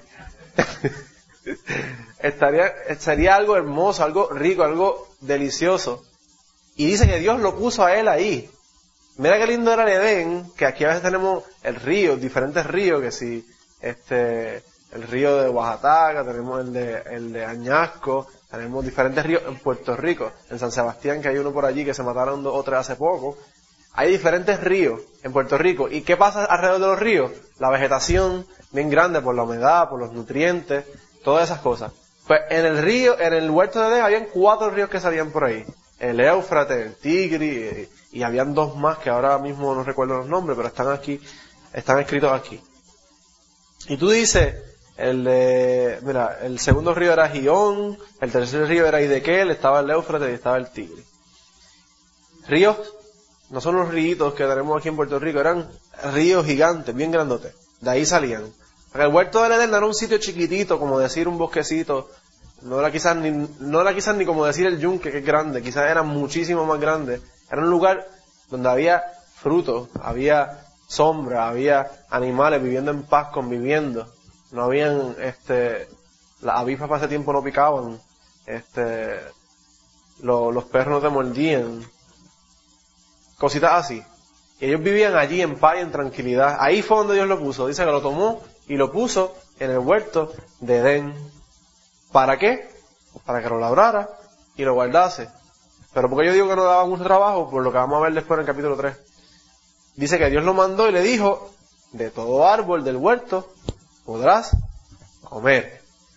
Estaría, sería algo hermoso, algo rico, algo delicioso. Y dice que Dios lo puso a él ahí. Mira qué lindo era el Edén, que aquí a veces tenemos el río, diferentes ríos, que si, este, el río de Oaxaca, tenemos el de, el de Añasco, tenemos diferentes ríos en Puerto Rico, en San Sebastián, que hay uno por allí que se mataron dos o tres hace poco. hay diferentes ríos en Puerto Rico. ¿Y qué pasa alrededor de los ríos? La vegetación bien grande por la humedad, por los nutrientes, todas esas cosas. Pues en el río, en el huerto de Edén, habían cuatro ríos que salían por ahí. El Éufrates, el Tigris, y, y habían dos más que ahora mismo no recuerdo los nombres, pero están aquí, están escritos aquí. Y tú dices, el de, mira, el segundo río era Gihón, el tercer río era Hidekel, estaba el Éufrates y estaba el Tigris. Ríos, no son los ríos que tenemos aquí en Puerto Rico, eran ríos gigantes, bien grandotes. De ahí salían. El huerto del Edén no era un sitio chiquitito, como decir un bosquecito. No era quizás ni, no era quizás ni como decir el yunque, que es grande. Quizás era muchísimo más grande. Era un lugar donde había frutos, había sombra, había animales viviendo en paz, conviviendo. No habían, este, las avispas para ese tiempo no picaban. Este, lo, los perros no te mordían. Cositas así. Y ellos vivían allí en paz y en tranquilidad. Ahí fue donde Dios lo puso. Dice que lo tomó y lo puso en el huerto de Edén. ¿Para qué? Para que lo labrara y lo guardase. Pero porque yo digo que no daba mucho trabajo, por lo que vamos a ver después en el capítulo tres. Dice que Dios lo mandó y le dijo, de todo árbol del huerto podrás comer.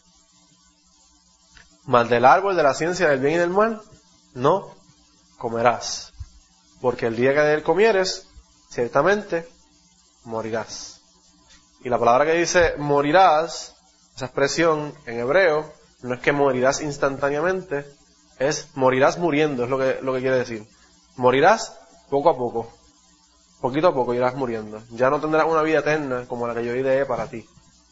Mas del árbol de la ciencia del bien y del mal no comerás. Porque el día que de él comieres, ciertamente morirás. Y la palabra que dice morirás, esa expresión en hebreo, no es que morirás instantáneamente, es morirás muriendo, es lo que, lo que quiere decir. Morirás poco a poco, poquito a poco irás muriendo. Ya no tendrás una vida eterna como la que yo ideé para ti.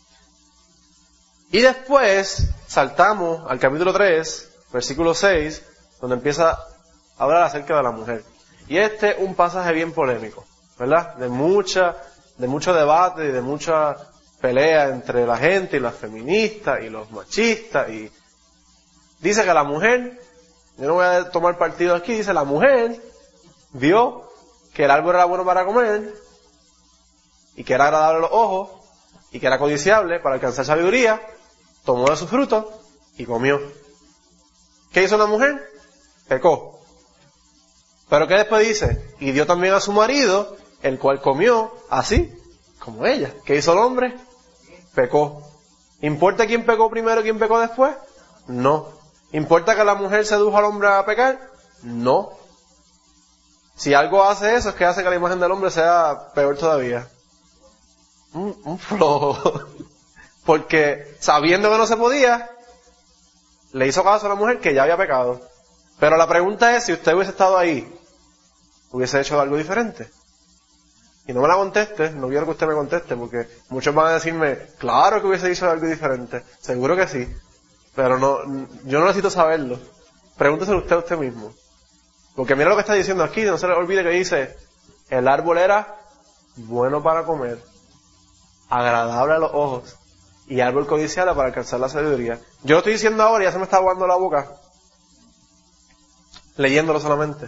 Y después saltamos al capítulo tres, versículo seis, donde empieza a hablar acerca de la mujer. Y este es un pasaje bien polémico, ¿verdad? De mucha, de mucho debate y de mucha pelea entre la gente y las feministas y los machistas. Y dice que la mujer, yo no voy a tomar partido aquí, dice la mujer vio que el árbol era bueno para comer y que era agradable a los ojos y que era codiciable para alcanzar sabiduría, tomó de su fruto y comió. ¿Qué hizo la mujer? Pecó. Pero ¿qué después dice? Y dio también a su marido, el cual comió así como ella. ¿Qué hizo el hombre? Pecó. ¿Importa quién pecó primero y quién pecó después? No. ¿Importa que la mujer sedujo al hombre a pecar? No. Si algo hace eso, es que hace que la imagen del hombre sea peor todavía. Un, un flojo. Porque sabiendo que no se podía, le hizo caso a la mujer que ya había pecado. Pero la pregunta es, si usted hubiese estado ahí, ¿hubiese hecho algo diferente? Y no me la conteste, no quiero que usted me conteste, porque muchos van a decirme, claro que hubiese hecho algo diferente. Seguro que sí. Pero no, yo no necesito saberlo. Pregúnteselo usted a usted mismo. Porque mira lo que está diciendo aquí, no se le olvide que dice, el árbol era bueno para comer, agradable a los ojos, y árbol codiciable para alcanzar la sabiduría. Yo lo estoy diciendo ahora y ya se me está aguando la boca, leyéndolo solamente.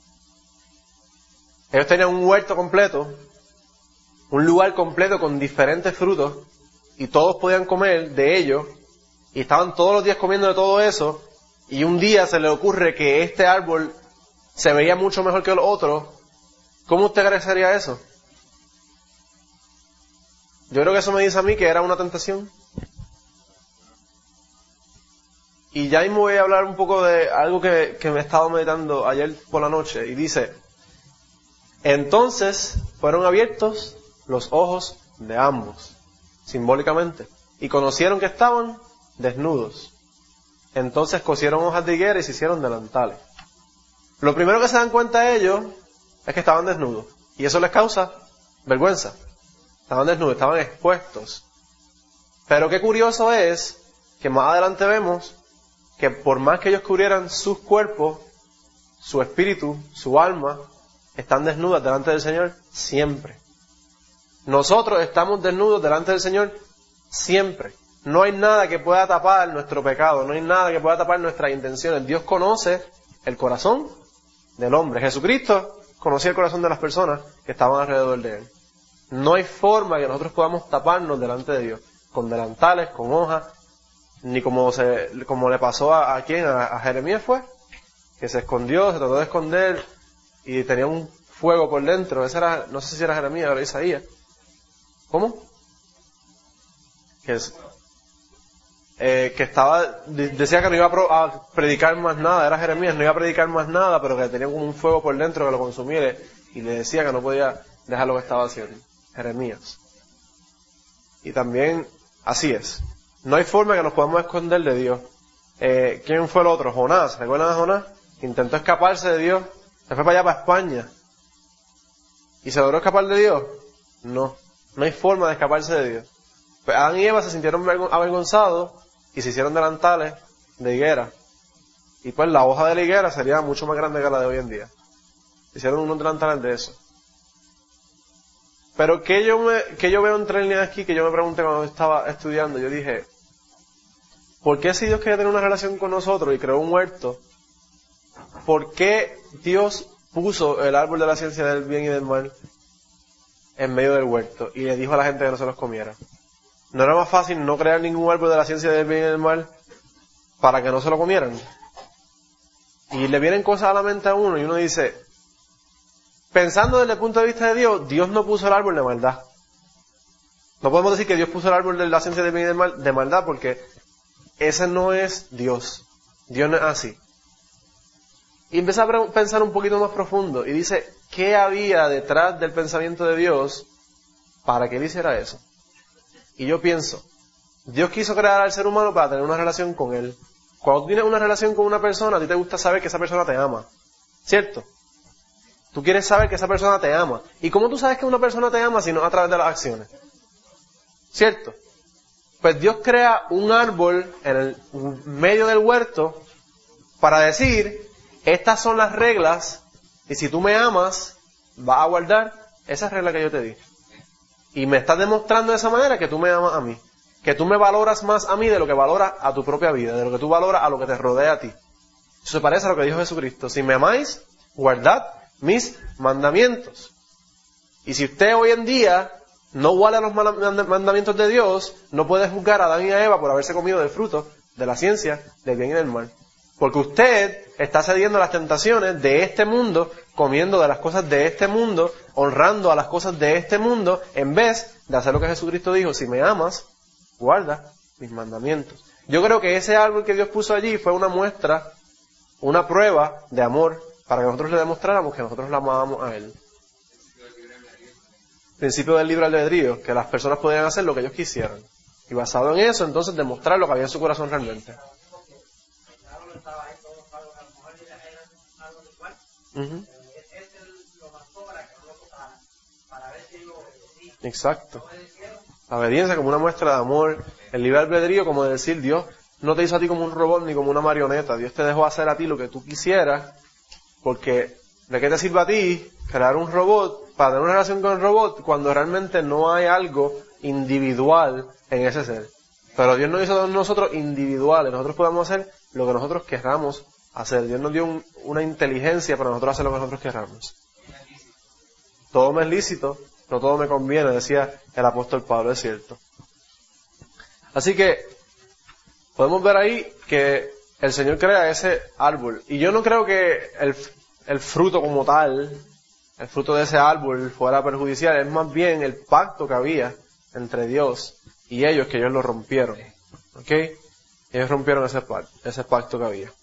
Ellos tenían un huerto completo, un lugar completo con diferentes frutos, y todos podían comer de ellos, y estaban todos los días comiendo de todo eso, y un día se le ocurre que este árbol se veía mucho mejor que los otros. ¿Cómo usted cree que sería eso? Yo creo que eso me dice a mí que era una tentación. Y ya mismo voy a hablar un poco de algo que, que me he estado meditando ayer por la noche, y dice, entonces fueron abiertos los ojos de ambos, simbólicamente, y conocieron que estaban desnudos. Entonces cosieron hojas de higuera y se hicieron delantales. Lo primero que se dan cuenta ellos es que estaban desnudos, y eso les causa vergüenza. Estaban desnudos, estaban expuestos. Pero qué curioso es que más adelante vemos que por más que ellos cubrieran sus cuerpos, su espíritu, su alma, están desnudas delante del Señor siempre. Nosotros estamos desnudos delante del Señor siempre. No hay nada que pueda tapar nuestro pecado, no hay nada que pueda tapar nuestras intenciones. Dios conoce el corazón del hombre. Jesucristo conocía el corazón de las personas que estaban alrededor de Él. No hay forma que nosotros podamos taparnos delante de Dios, con delantales, con hojas, ni como se, como le pasó a, a quién, a, a Jeremías fue, que se escondió, se trató de esconder y tenía un fuego por dentro. Ese era, no sé si era Jeremías o era Isaías. ¿Cómo? Que es, eh, que estaba, decía que no iba a, pro, a predicar más nada, era Jeremías, no iba a predicar más nada, pero que tenía como un fuego por dentro que lo consumiera y le decía que no podía dejar lo que estaba haciendo. Jeremías. Y también, así es. No hay forma que nos podamos esconder de Dios. Eh, ¿Quién fue el otro? Jonás. ¿Recuerdan a Jonás? Intentó escaparse de Dios. Se fue para allá, para España. ¿Y se logró escapar de Dios? No. No hay forma de escaparse de Dios. Pues Adán y Eva se sintieron avergonzados y se hicieron delantales de higuera. Y pues la hoja de la higuera sería mucho más grande que la de hoy en día. Hicieron unos delantales de eso. Pero que yo me, que yo veo entre líneas aquí, que yo me pregunté cuando estaba estudiando, yo dije, ¿por qué si Dios quería tener una relación con nosotros y creó un huerto, por qué Dios puso el árbol de la ciencia del bien y del mal en medio del huerto y le dijo a la gente que no se los comiera? ¿No era más fácil no crear ningún árbol de la ciencia del bien y del mal para que no se lo comieran? Y le vienen cosas a la mente a uno y uno dice, pensando desde el punto de vista de Dios, Dios no puso el árbol de maldad. No podemos decir que Dios puso el árbol de la ciencia del bien y del mal de maldad porque ese no es Dios. Dios no es así. Y empieza a pensar un poquito más profundo y dice, ¿qué había detrás del pensamiento de Dios para que Él hiciera eso? Y yo pienso, Dios quiso crear al ser humano para tener una relación con Él. Cuando tú tienes una relación con una persona, a ti te gusta saber que esa persona te ama. ¿Cierto? Tú quieres saber que esa persona te ama. ¿Y cómo tú sabes que una persona te ama si no a través de las acciones? ¿Cierto? Pues Dios crea un árbol en el medio del huerto para decir, estas son las reglas y si tú me amas, vas a guardar esas reglas que yo te di. Y me estás demostrando de esa manera que tú me amas a mí. Que tú me valoras más a mí de lo que valoras a tu propia vida, de lo que tú valoras a lo que te rodea a ti. Eso se parece a lo que dijo Jesucristo. Si me amáis, guardad mis mandamientos. Y si usted hoy en día no guarda los mandamientos de Dios, no puede juzgar a Adán y a Eva por haberse comido del fruto de la ciencia del bien y del mal. Porque usted está cediendo a las tentaciones de este mundo, comiendo de las cosas de este mundo, honrando a las cosas de este mundo, en vez de hacer lo que Jesucristo dijo, si me amas, guarda mis mandamientos. Yo creo que ese árbol que Dios puso allí fue una muestra, una prueba de amor, para que nosotros le demostráramos que nosotros le amábamos a Él. Principio del libre albedrío, que las personas podían hacer lo que ellos quisieran. Y basado en eso, entonces demostrar lo que había en su corazón realmente. Uh-huh. Exacto. La obediencia como una muestra de amor, el libre albedrío como de decir, Dios no te hizo a ti como un robot ni como una marioneta, Dios te dejó hacer a ti lo que tú quisieras, porque ¿de qué te sirve a ti crear un robot para tener una relación con el robot cuando realmente no hay algo individual en ese ser? Pero Dios nos hizo a nosotros individuales, nosotros podemos hacer lo que nosotros queramos hacer. Dios nos dio un, una inteligencia para nosotros hacer lo que nosotros queramos. Todo me es lícito, no todo me conviene, decía el apóstol Pablo, es cierto. Así que podemos ver ahí que el Señor crea ese árbol. Y yo no creo que el, el fruto como tal, el fruto de ese árbol fuera perjudicial, es más bien el pacto que había entre Dios y ellos, que ellos lo rompieron. ¿Ok? Ellos rompieron ese pacto, ese pacto que había.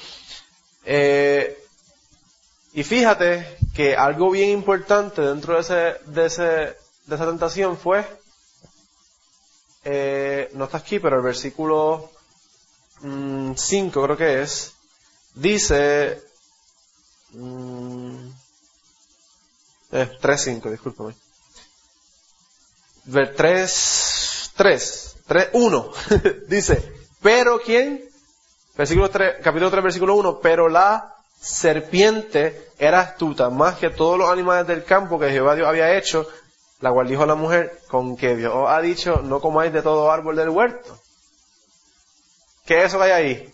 Eh, y fíjate que algo bien importante dentro de ese, de ese, de esa tentación fue, eh, no está aquí, pero el versículo mmm, cinco creo que es, dice, mmm, eh, tres cinco, discúlpame, tres, tres, tres, uno, dice, pero ¿quién? Versículo tres, capítulo tres, versículo uno, pero la serpiente era astuta más que todos los animales del campo que Jehová Dios había hecho, la cual dijo a la mujer, con que Dios os ha dicho, no comáis de todo árbol del huerto. ¿Qué es eso que hay ahí?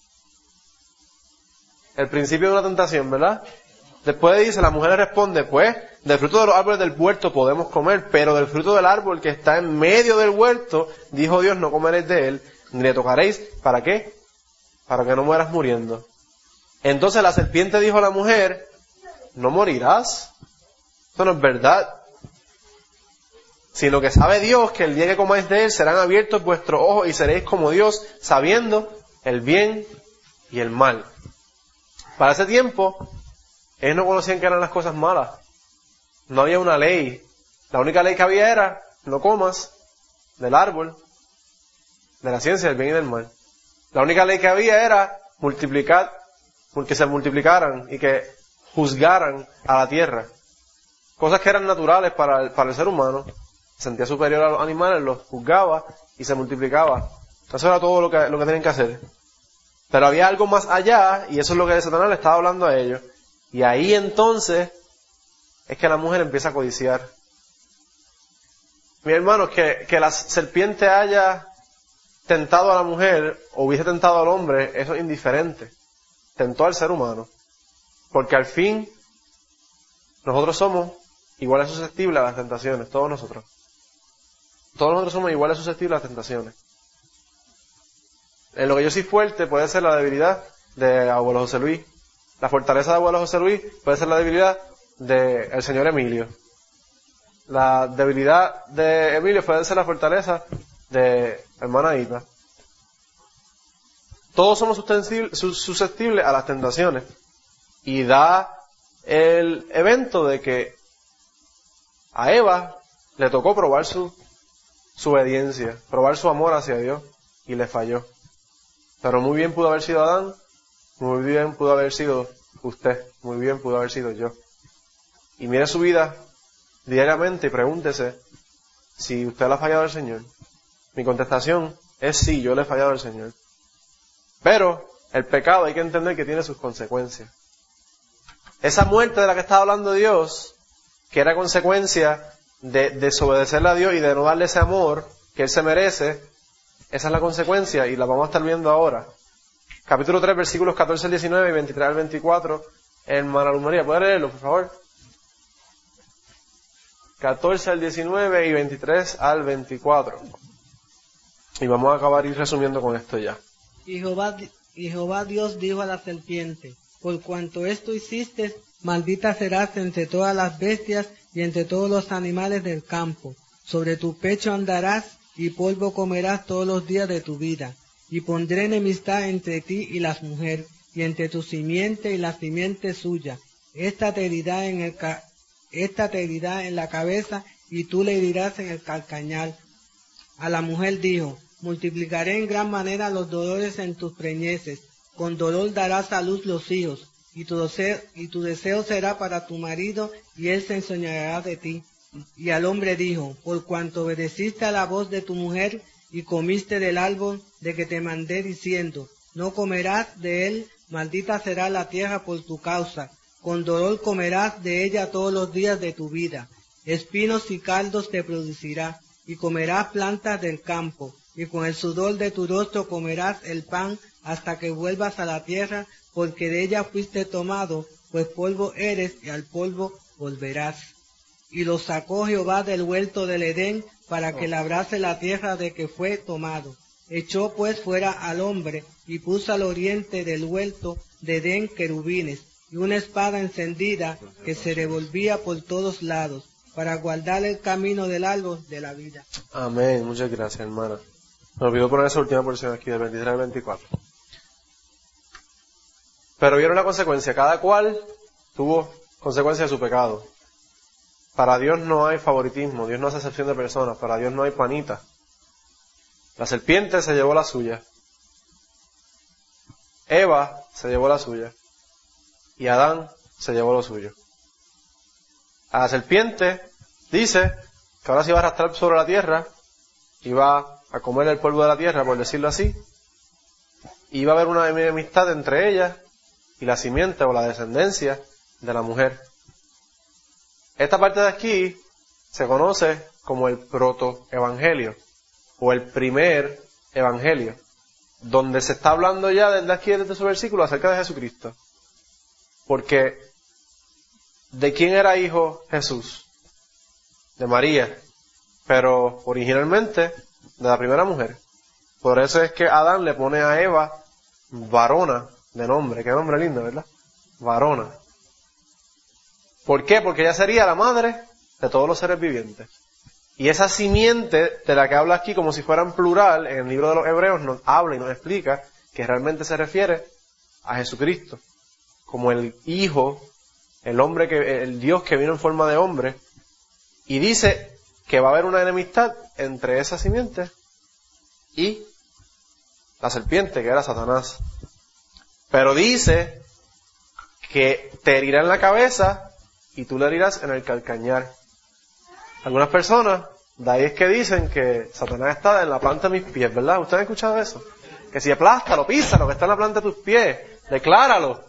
El principio de una tentación, ¿verdad? Después dice, la mujer le responde, pues, del fruto de los árboles del huerto podemos comer, pero del fruto del árbol que está en medio del huerto, dijo Dios, no comeréis de él, ni le tocaréis, ¿para qué? Para que no mueras muriendo. Entonces la serpiente dijo a la mujer, no morirás. Esto no es verdad. Sino que sabe Dios que el día que comáis de él serán abiertos vuestros ojos y seréis como Dios, sabiendo el bien y el mal. Para ese tiempo, ellos no conocían qué eran las cosas malas. No había una ley. La única ley que había era, no comas del árbol de la ciencia del bien y del mal. La única ley que había era multiplicar, que se multiplicaran y que juzgaran a la tierra. Cosas que eran naturales para el, para el ser humano. Se sentía superior a los animales, los juzgaba y se multiplicaba. Eso era todo lo que, lo que tenían que hacer. Pero había algo más allá, y eso es lo que Satanás le estaba hablando a ellos. Y ahí entonces es que la mujer empieza a codiciar. Mi hermano, que, que la serpiente haya tentado a la mujer o hubiese tentado al hombre, eso es indiferente. Tentó al ser humano. Porque al fin, nosotros somos iguales susceptibles a las tentaciones, todos nosotros. Todos nosotros somos iguales susceptibles a las tentaciones. En lo que yo soy fuerte puede ser la debilidad de abuelo José Luis. La fortaleza de abuelo José Luis puede ser la debilidad del señor Emilio. La debilidad de Emilio puede ser la fortaleza de hermana Ita. Todos somos susceptibles a las tentaciones. Y da el evento de que a Eva le tocó probar su, su obediencia, probar su amor hacia Dios, y le falló. Pero muy bien pudo haber sido Adán, muy bien pudo haber sido usted, muy bien pudo haber sido yo. Y mire su vida diariamente y pregúntese si usted le ha fallado al Señor. Mi contestación es sí, yo le he fallado al Señor. Pero el pecado hay que entender que tiene sus consecuencias. Esa muerte de la que está hablando Dios, que era consecuencia de desobedecerle a Dios y de no darle ese amor que Él se merece, esa es la consecuencia y la vamos a estar viendo ahora. Capítulo tres, versículos catorce al diecinueve y veintitrés al veinticuatro. Hermana Luz María, ¿puede leerlo, por favor? catorce al diecinueve y veintitrés al veinticuatro. Y vamos a acabar ir resumiendo con esto ya. Y Jehová, y Jehová Dios dijo a la serpiente: por cuanto esto hiciste, maldita serás entre todas las bestias y entre todos los animales del campo. Sobre tu pecho andarás y polvo comerás todos los días de tu vida. Y pondré enemistad entre ti y las mujeres, y entre tu simiente y la simiente suya. Esta te herirá en el ca esta te herirá en la cabeza, y tú le herirás en el calcañar. A la mujer dijo: multiplicaré en gran manera los dolores en tus preñeces. Con dolor darás a luz los hijos, y tu deseo, y tu deseo será para tu marido, y él se ensoñará de ti. Y al hombre dijo: por cuanto obedeciste a la voz de tu mujer, y comiste del árbol de que te mandé diciendo: no comerás de él, maldita será la tierra por tu causa. Con dolor comerás de ella todos los días de tu vida. Espinos y caldos te producirá, y comerás plantas del campo. Y con el sudor de tu rostro comerás el pan hasta que vuelvas a la tierra, porque de ella fuiste tomado, pues polvo eres y al polvo volverás. Y lo sacó Jehová del huerto del Edén para que labrase la tierra de que fue tomado. Echó pues fuera al hombre y puso al oriente del huerto de Edén querubines y una espada encendida que se revolvía por todos lados para guardar el camino del árbol de la vida. Amén. Muchas gracias, hermana. Me olvidó poner esa última porción aquí del veintitrés al veinticuatro. Pero vieron la consecuencia. Cada cual tuvo consecuencia de su pecado. Para Dios no hay favoritismo. Dios no hace excepción de personas. Para Dios no hay panita. La serpiente se llevó la suya. Eva se llevó la suya. Y Adán se llevó lo suyo. A la serpiente dice que ahora se iba a arrastrar sobre la tierra, iba a comer el polvo de la tierra, por decirlo así, y iba a haber una enemistad entre ella y la simiente o la descendencia de la mujer. Esta parte de aquí se conoce como el protoevangelio o el primer evangelio, donde se está hablando ya desde aquí, desde su versículo, acerca de Jesucristo. Porque, ¿de quién era hijo Jesús? De María. Pero originalmente, de la primera mujer. Por eso es que Adán le pone a Eva varona de nombre. Qué nombre lindo, ¿verdad? Varona. ¿Por qué? Porque ella sería la madre de todos los seres vivientes. Y esa simiente de la que habla aquí como si fuera en plural, en el libro de los Hebreos nos habla y nos explica que realmente se refiere a Jesucristo, como el Hijo, el hombre que, el Dios que vino en forma de hombre, y dice que va a haber una enemistad entre esa simiente y la serpiente, que era Satanás. Pero dice que te herirá en la cabeza y tú le herirás en el calcañar. Algunas personas, de ahí es que dicen que Satanás está en la planta de mis pies, ¿verdad? ¿Ustedes han escuchado eso? Que si aplástalo, písalo, que está en la planta de tus pies, decláralo.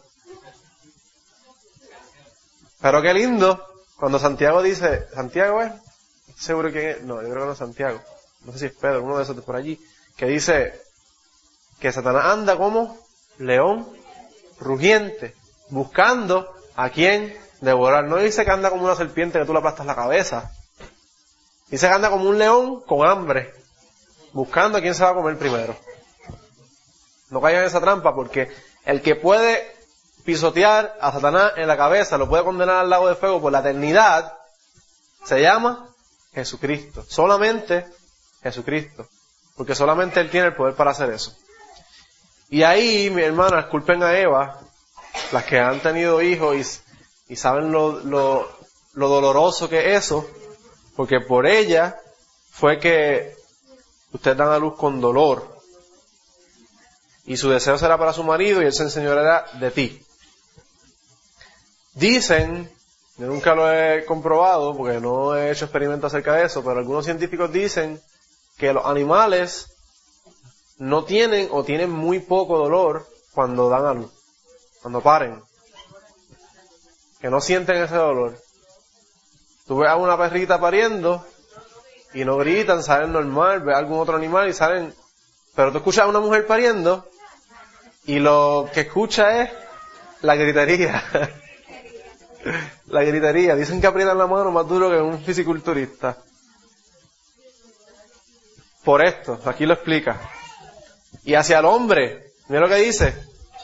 Pero qué lindo, cuando Santiago dice, ¿Santiago es? Seguro que es, no, yo creo que no es Santiago, no sé si es Pedro, uno de esos de por allí, que dice que Satanás anda como león rugiente, buscando a quien devorar. No dice que anda como una serpiente que tú le aplastas la cabeza. Dice que anda como un león con hambre, buscando a quien se va a comer primero. No caigan en esa trampa, porque el que puede pisotear a Satanás en la cabeza, lo puede condenar al lago de fuego por la eternidad, se llama Jesucristo. Solamente Jesucristo. Porque solamente Él tiene el poder para hacer eso. Y ahí, mi hermana, culpen a Eva, las que han tenido hijos y, y saben lo, lo, lo doloroso que es eso, porque por ella fue que ustedes dan a luz con dolor. Y su deseo será para su marido y él se enseñoreará de ti. Dicen, yo nunca lo he comprobado porque no he hecho experimentos acerca de eso, pero algunos científicos dicen que los animales no tienen o tienen muy poco dolor cuando dan a luz, cuando paren. Que no sienten ese dolor. Tú ves a una perrita pariendo y no gritan, salen normal, ves a algún otro animal y salen... Pero tú escuchas a una mujer pariendo y lo que escucha es la gritería. La gritería. Dicen que aprietan la mano más duro que un fisiculturista. Por esto, aquí lo explica. Y hacia el hombre, mira lo que dice.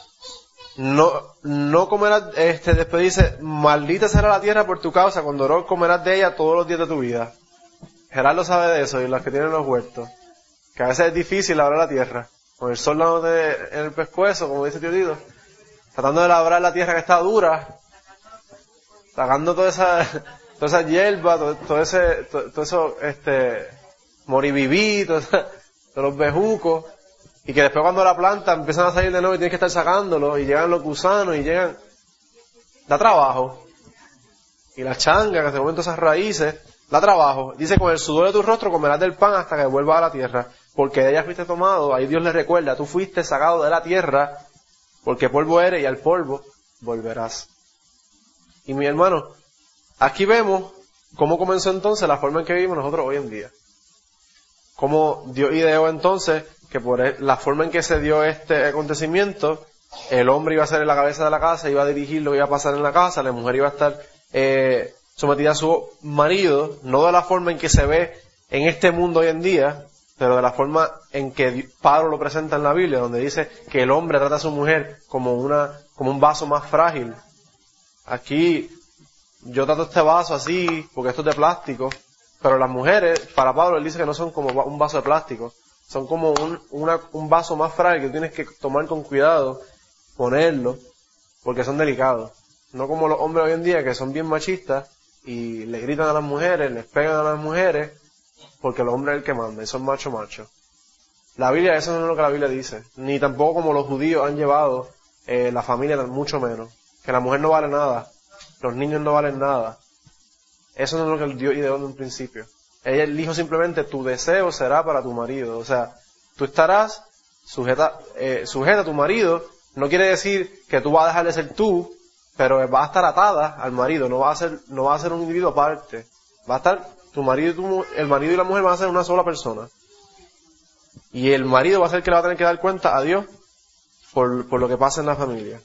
No, no comerás, este, después dice, maldita será la tierra por tu causa, con dolor comerás de ella todos los días de tu vida. Gerardo sabe de eso, y los que tienen los huertos. Que a veces es difícil labrar la tierra. Con el sol dándote en el pescuezo, como dice tío Tito. Tratando de labrar la tierra que está dura. Sacando toda esa, toda esa hierba, todo, todo ese, todo, todo eso, este, moribibí, todo esa, todos los bejucos. Y que después cuando la planta empiezan a salir de nuevo y tienes que estar sacándolo, y llegan los gusanos y llegan, da trabajo. Y la changa, que se comen todas esas raíces, da trabajo. Dice, con el sudor de tu rostro comerás del pan hasta que vuelvas a la tierra, porque de ella fuiste tomado. Ahí Dios le recuerda, tú fuiste sacado de la tierra, porque polvo eres y al polvo volverás. Y mi hermano, aquí vemos cómo comenzó entonces la forma en que vivimos nosotros hoy en día. Cómo Dios ideó entonces que por la forma en que se dio este acontecimiento, el hombre iba a ser la cabeza de la casa, iba a dirigir lo que iba a pasar en la casa, la mujer iba a estar eh, sometida a su marido, no de la forma en que se ve en este mundo hoy en día, pero de la forma en que Pablo lo presenta en la Biblia, donde dice que el hombre trata a su mujer como una, como un vaso más frágil. Aquí yo trato este vaso así, porque esto es de plástico, pero las mujeres, para Pablo, él dice que no son como un vaso de plástico, son como un, una, un vaso más frágil que tienes que tomar con cuidado, ponerlo, porque son delicados. No como los hombres hoy en día que son bien machistas y le gritan a las mujeres, les pegan a las mujeres, porque el hombre es el que manda y son macho macho. La Biblia, eso no es lo que la Biblia dice, ni tampoco como los judíos han llevado eh, la familia, mucho menos. Que la mujer no vale nada, los niños no valen nada. Eso no es lo que Dios ideó en un principio. Ella dijo simplemente, tu deseo será para tu marido. O sea, tú estarás sujeta, eh, sujeta a tu marido. No quiere decir que tú vas a dejar de ser tú, pero vas a estar atada al marido. No vas a ser, no vas a ser un individuo aparte. Va a estar tu marido y tu, el marido y la mujer van a ser una sola persona. Y el marido va a ser el que le va a tener que dar cuenta a Dios por, por lo que pasa en la familia.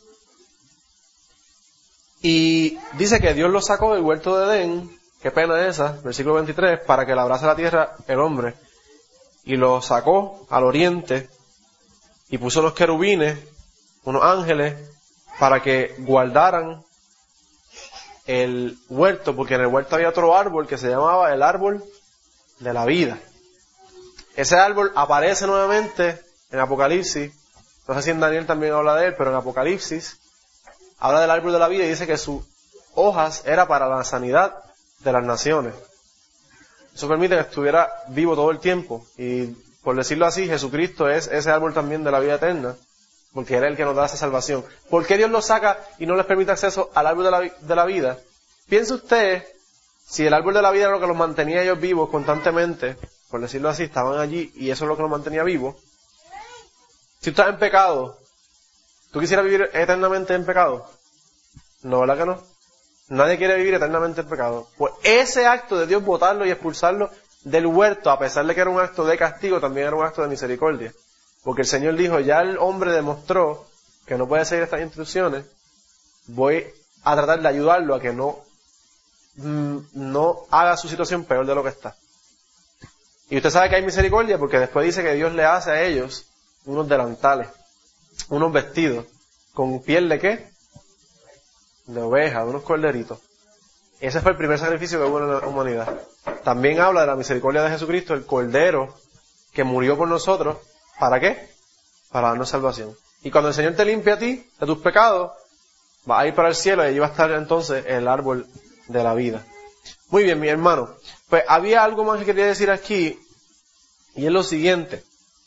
Y dice que Dios lo sacó del huerto de Edén, qué pena esa, versículo veintitrés, para que labrase la tierra el hombre. Y lo sacó al oriente y puso los querubines, unos ángeles, para que guardaran el huerto, porque en el huerto había otro árbol que se llamaba el árbol de la vida. Ese árbol aparece nuevamente en Apocalipsis. No sé si en Daniel también habla de él, pero en Apocalipsis habla del árbol de la vida y dice que sus hojas era para la sanidad de las naciones. Eso permite que estuviera vivo todo el tiempo. Y por decirlo así, Jesucristo es ese árbol también de la vida eterna, porque era el que nos da esa salvación. ¿Por qué Dios los saca y no les permite acceso al árbol de la, de la vida? Piense usted, si el árbol de la vida era lo que los mantenía ellos vivos constantemente, por decirlo así, estaban allí y eso es lo que los mantenía vivos. Si tú estás en pecado, ¿tú quisieras vivir eternamente en pecado? No, ¿verdad que no? Nadie quiere vivir eternamente en pecado. Pues ese acto de Dios botarlo y expulsarlo del huerto, a pesar de que era un acto de castigo, también era un acto de misericordia. Porque el Señor dijo, ya el hombre demostró que no puede seguir estas instrucciones, voy a tratar de ayudarlo a que no, mm, no haga su situación peor de lo que está. Y usted sabe que hay misericordia porque después dice que Dios le hace a ellos unos delantales, unos vestidos, con piel de ¿qué? De oveja, de unos corderitos. Ese fue el primer sacrificio que hubo en la humanidad. También habla de la misericordia de Jesucristo, el cordero que murió por nosotros. ¿Para qué? Para darnos salvación. Y cuando el Señor te limpia a ti de tus pecados, vas a ir para el cielo y allí va a estar entonces el árbol de la vida. Muy bien, mi hermano. Pues había algo más que quería decir aquí, y es lo siguiente.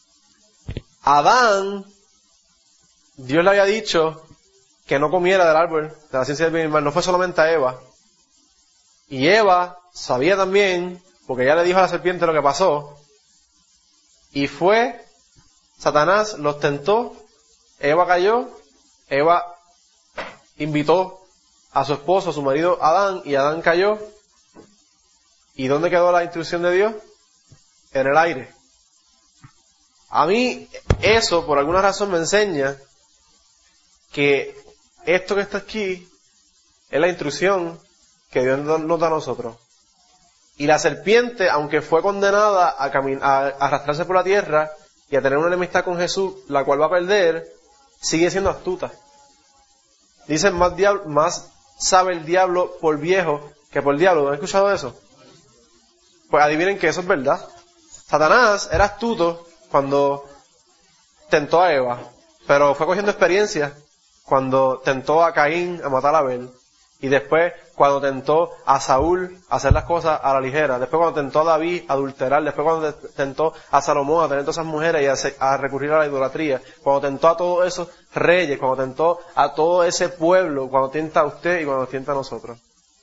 Adán, Dios le había dicho que no comiera del árbol de la ciencia del bien y del mal. No fue solamente a Eva. Y Eva sabía también, porque ya le dijo a la serpiente lo que pasó, y fue... Satanás los tentó, Eva cayó, Eva invitó a su esposo, a su marido Adán, y Adán cayó. ¿Y dónde quedó la instrucción de Dios? En el aire. A mí eso, por alguna razón, me enseña que esto que está aquí es la instrucción que Dios nos da a nosotros. Y la serpiente, aunque fue condenada a, camin- a arrastrarse por la tierra, y a tener una enemistad con Jesús, la cual va a perder, sigue siendo astuta. Dicen, más, diablo, más sabe el diablo por viejo que por diablo. ¿Han escuchado eso? Pues adivinen que eso es verdad. Satanás era astuto cuando tentó a Eva, pero fue cogiendo experiencia cuando tentó a Caín a matar a Abel, y después cuando tentó a Saúl a hacer las cosas a la ligera, después cuando tentó a David a adulterar, después cuando tentó a Salomón a tener todas esas mujeres y a, se, a recurrir a la idolatría, cuando tentó a todos esos reyes, cuando tentó a todo ese pueblo, cuando tienta a usted y cuando tienta a nosotros.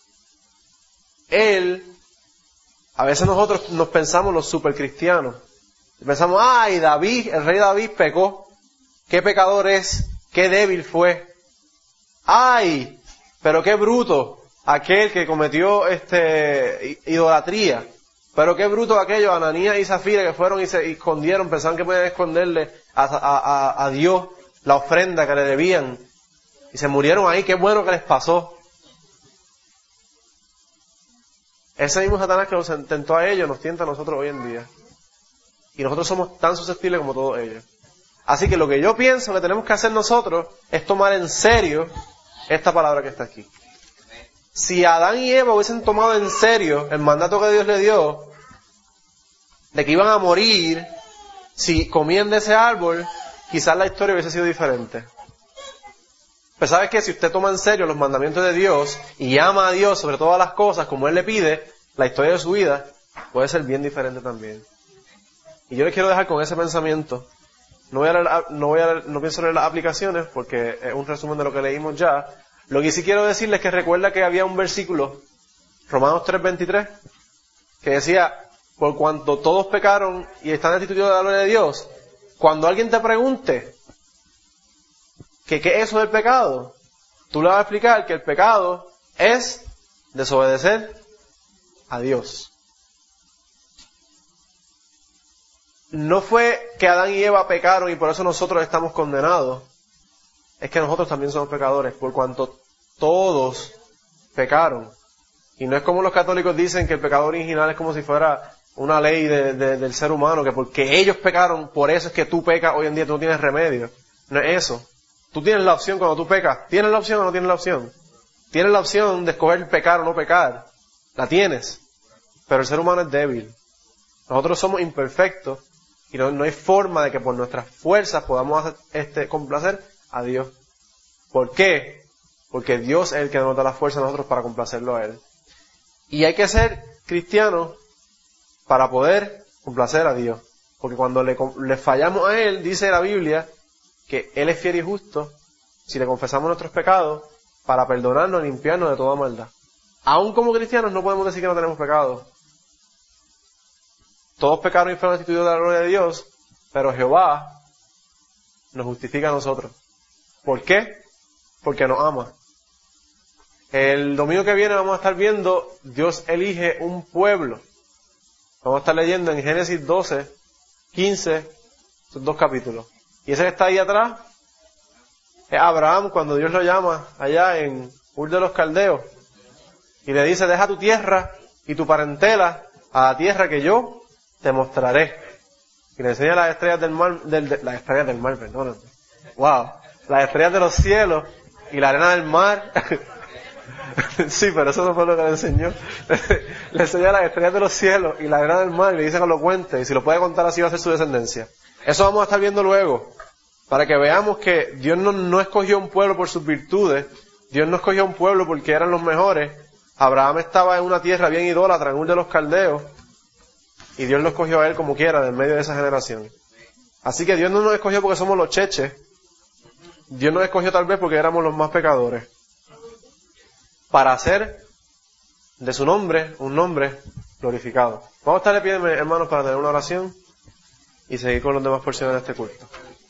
Él, a veces nosotros nos pensamos los supercristianos, pensamos, ay, David, el rey David pecó, qué pecador es, qué débil fue, ay, pero qué bruto aquel que cometió este idolatría. Pero qué bruto aquellos, Ananías y Zafira, que fueron y se escondieron, pensaban que podían esconderle a, a, a, a Dios la ofrenda que le debían. Y se murieron ahí, qué bueno que les pasó. Ese mismo Satanás que nos tentó a ellos, nos tienta a nosotros hoy en día. Y nosotros somos tan susceptibles como todos ellos. Así que lo que yo pienso que tenemos que hacer nosotros es tomar en serio esta palabra que está aquí. Si Adán y Eva hubiesen tomado en serio el mandato que Dios le dio de que iban a morir si comían de ese árbol, quizás la historia hubiese sido diferente. Pero ¿sabes qué? Si usted toma en serio los mandamientos de Dios y ama a Dios sobre todas las cosas como Él le pide, la historia de su vida puede ser bien diferente también. Y yo les quiero dejar con ese pensamiento. No voy a leer, no voy a leer, no pienso leer las aplicaciones porque es un resumen de lo que leímos ya. Lo que sí quiero decirles es que recuerda que había un versículo, Romanos tres veintitrés, que decía, por cuanto todos pecaron y están destituidos de la gloria de Dios, cuando alguien te pregunte que qué es eso del pecado, tú le vas a explicar que el pecado es desobedecer a Dios. No fue que Adán y Eva pecaron y por eso nosotros estamos condenados. Es que nosotros también somos pecadores, por cuanto todos pecaron. Y no es como los católicos dicen que el pecado original es como si fuera una ley de, de, del ser humano, que porque ellos pecaron, por eso es que tú pecas hoy en día, tú no tienes remedio. No es eso. Tú tienes la opción cuando tú pecas. ¿Tienes la opción o no tienes la opción? tienes la opción de escoger pecar o no pecar. La tienes. Pero el ser humano es débil. Nosotros somos imperfectos y no, no hay forma de que por nuestras fuerzas podamos hacer, este, complacer a Dios. ¿Por qué? Porque Dios es el que nos da la fuerza a nosotros para complacerlo a Él. Y hay que ser cristianos para poder complacer a Dios. Porque cuando le, le fallamos a Él, dice la Biblia que Él es fiel y justo si le confesamos nuestros pecados para perdonarnos y limpiarnos de toda maldad. Aún como cristianos no podemos decir que no tenemos pecado. Todos pecaron y fueron destituidos de la gloria de Dios, pero Jehová nos justifica a nosotros. ¿Por qué? Porque nos ama. El domingo que viene vamos a estar viendo Dios elige un pueblo. Vamos a estar leyendo en Génesis doce, quince, esos dos capítulos. Y ese que está ahí atrás es Abraham cuando Dios lo llama allá en Ur de los Caldeos. Y le dice, deja tu tierra y tu parentela a la tierra que yo te mostraré. Y le enseña las estrellas del mar, del, de, las estrellas del mar, perdóname. Wow. Las estrellas de los cielos y la arena del mar. Sí, pero eso no fue lo que le enseñó. Le enseña las estrellas de los cielos y la arena del mar y le dice que lo cuente. Y si lo puede contar así va a ser su descendencia. Eso vamos a estar viendo luego. Para que veamos que Dios no, no escogió un pueblo por sus virtudes. Dios no escogió un pueblo porque eran los mejores. Abraham estaba en una tierra bien idólatra, en Ur de los Caldeos. Y Dios lo escogió a él como quiera, en medio de esa generación. Así que Dios no nos escogió porque somos los cheches. Dios nos escogió tal vez porque éramos los más pecadores. Para hacer de su nombre un nombre glorificado. Vamos a estar de pie, hermanos, para tener una oración y seguir con las demás porciones de este culto.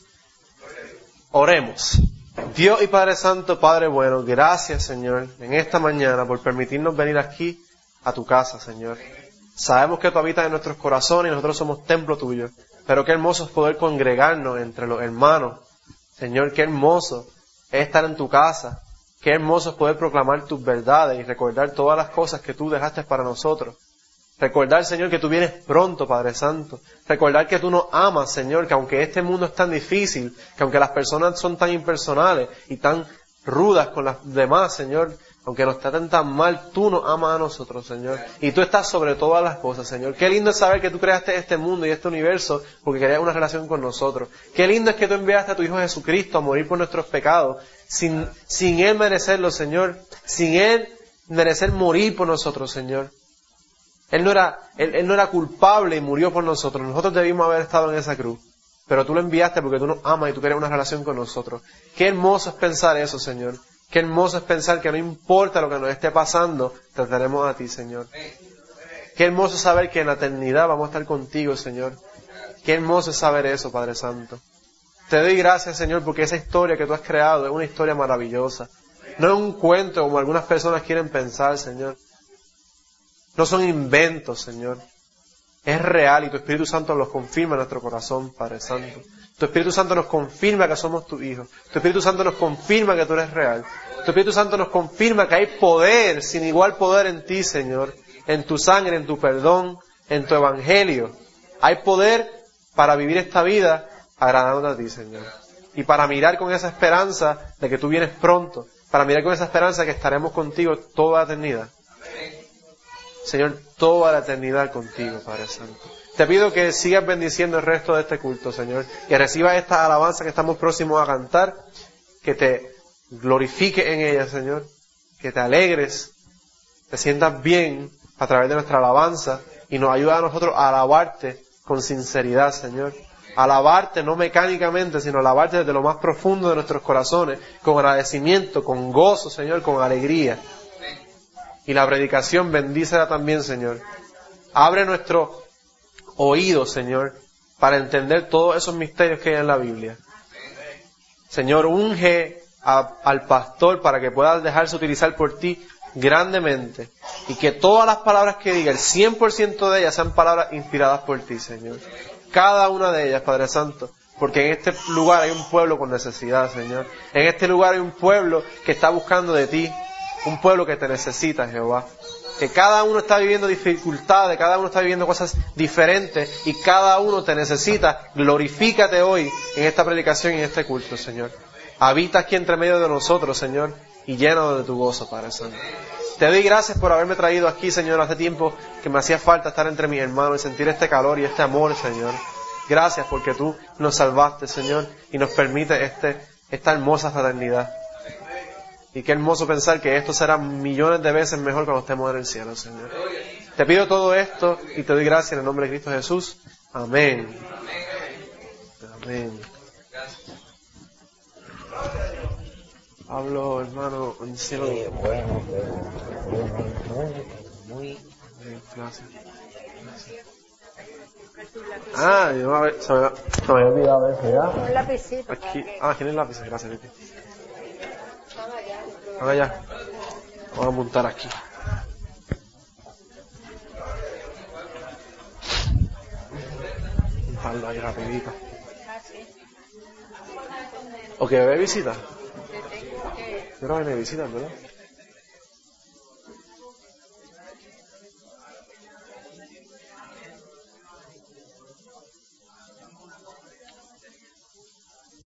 Oremos. Dios y Padre Santo, Padre bueno, gracias, Señor, en esta mañana por permitirnos venir aquí a tu casa, Señor. Sabemos que tú habitas en nuestros corazones y nosotros somos templo tuyo, pero qué hermoso es poder congregarnos entre los hermanos. Señor, qué hermoso es estar en tu casa, qué hermoso es poder proclamar tus verdades y recordar todas las cosas que tú dejaste para nosotros. Recordar, Señor, que tú vienes pronto, Padre Santo. Recordar que tú nos amas, Señor, que aunque este mundo es tan difícil, que aunque las personas son tan impersonales y tan rudas con las demás, Señor, aunque nos traten tan mal, tú nos amas a nosotros, Señor. Y tú estás sobre todas las cosas, Señor. Qué lindo es saber que tú creaste este mundo y este universo porque querías una relación con nosotros. Qué lindo es que tú enviaste a tu Hijo Jesucristo a morir por nuestros pecados, sin, sin Él merecerlo, Señor. Sin Él merecer morir por nosotros, Señor. Él no era, él, él no era culpable y murió por nosotros. Nosotros debimos haber estado en esa cruz. Pero tú lo enviaste porque tú nos amas y tú quieres una relación con nosotros. Qué hermoso es pensar eso, Señor. Qué hermoso es pensar que no importa lo que nos esté pasando, trataremos a ti, Señor. Qué hermoso es saber que en la eternidad vamos a estar contigo, Señor. Qué hermoso es saber eso, Padre Santo. Te doy gracias, Señor, porque esa historia que tú has creado es una historia maravillosa. No es un cuento como algunas personas quieren pensar, Señor. No son inventos, Señor. Es real y tu Espíritu Santo los confirma en nuestro corazón, Padre Santo. Tu Espíritu Santo nos confirma que somos tus hijos. Tu Espíritu Santo nos confirma que tú eres real. Tu Espíritu Santo nos confirma que hay poder, sin igual poder en ti, Señor. En tu sangre, en tu perdón, en tu evangelio. Hay poder para vivir esta vida agradándote a ti, Señor. Y para mirar con esa esperanza de que tú vienes pronto. Para mirar con esa esperanza de que estaremos contigo toda la eternidad. Señor, toda la eternidad contigo, Padre Santo. Te pido que sigas bendiciendo el resto de este culto, Señor. Que recibas esta alabanza que estamos próximos a cantar. Que te glorifique en ella, Señor. Que te alegres. Te sientas bien a través de nuestra alabanza. Y nos ayuda a nosotros a alabarte con sinceridad, Señor. Alabarte no mecánicamente, sino alabarte desde lo más profundo de nuestros corazones. Con agradecimiento, con gozo, Señor, con alegría. Y la predicación bendícela también, Señor. Abre nuestro oído, Señor, para entender todos esos misterios que hay en la Biblia. Señor, unge a, al pastor para que pueda dejarse utilizar por ti grandemente. Y que todas las palabras que diga, el cien por ciento de ellas, sean palabras inspiradas por ti, Señor. Cada una de ellas, Padre Santo. Porque en este lugar hay un pueblo con necesidad, Señor. En este lugar hay un pueblo que está buscando de ti. Un pueblo que te necesita, Jehová. Que cada uno está viviendo dificultades, cada uno está viviendo cosas diferentes y cada uno te necesita. Glorifícate hoy en esta predicación y en este culto, Señor. Habita aquí entre medio de nosotros, Señor, y y llénanos de tu gozo, Padre Santo. Te doy gracias por haberme traído aquí, Señor, hace tiempo que me hacía falta estar entre mis hermanos y sentir este calor y este amor, Señor. Gracias porque tú nos salvaste, Señor, y nos permite este, esta hermosa fraternidad. Y qué hermoso pensar que esto será millones de veces mejor cuando estemos en el cielo, Señor. Te pido todo esto y te doy gracias en el nombre de Cristo Jesús. Amén. Amén. Pablo, hermano, en cielo. Sí, bueno, muy, muy, gracias. Ah, yo a ver, se me, se me había olvidado eso, ¿ya? Un lapicito. Aquí, ah, aquí no hay lápices, gracias, Vicky. Van allá. Vamos a apuntar aquí. Dejarlo ahí rapidito. ¿O que bebé visita? Yo no viene visita, ¿verdad?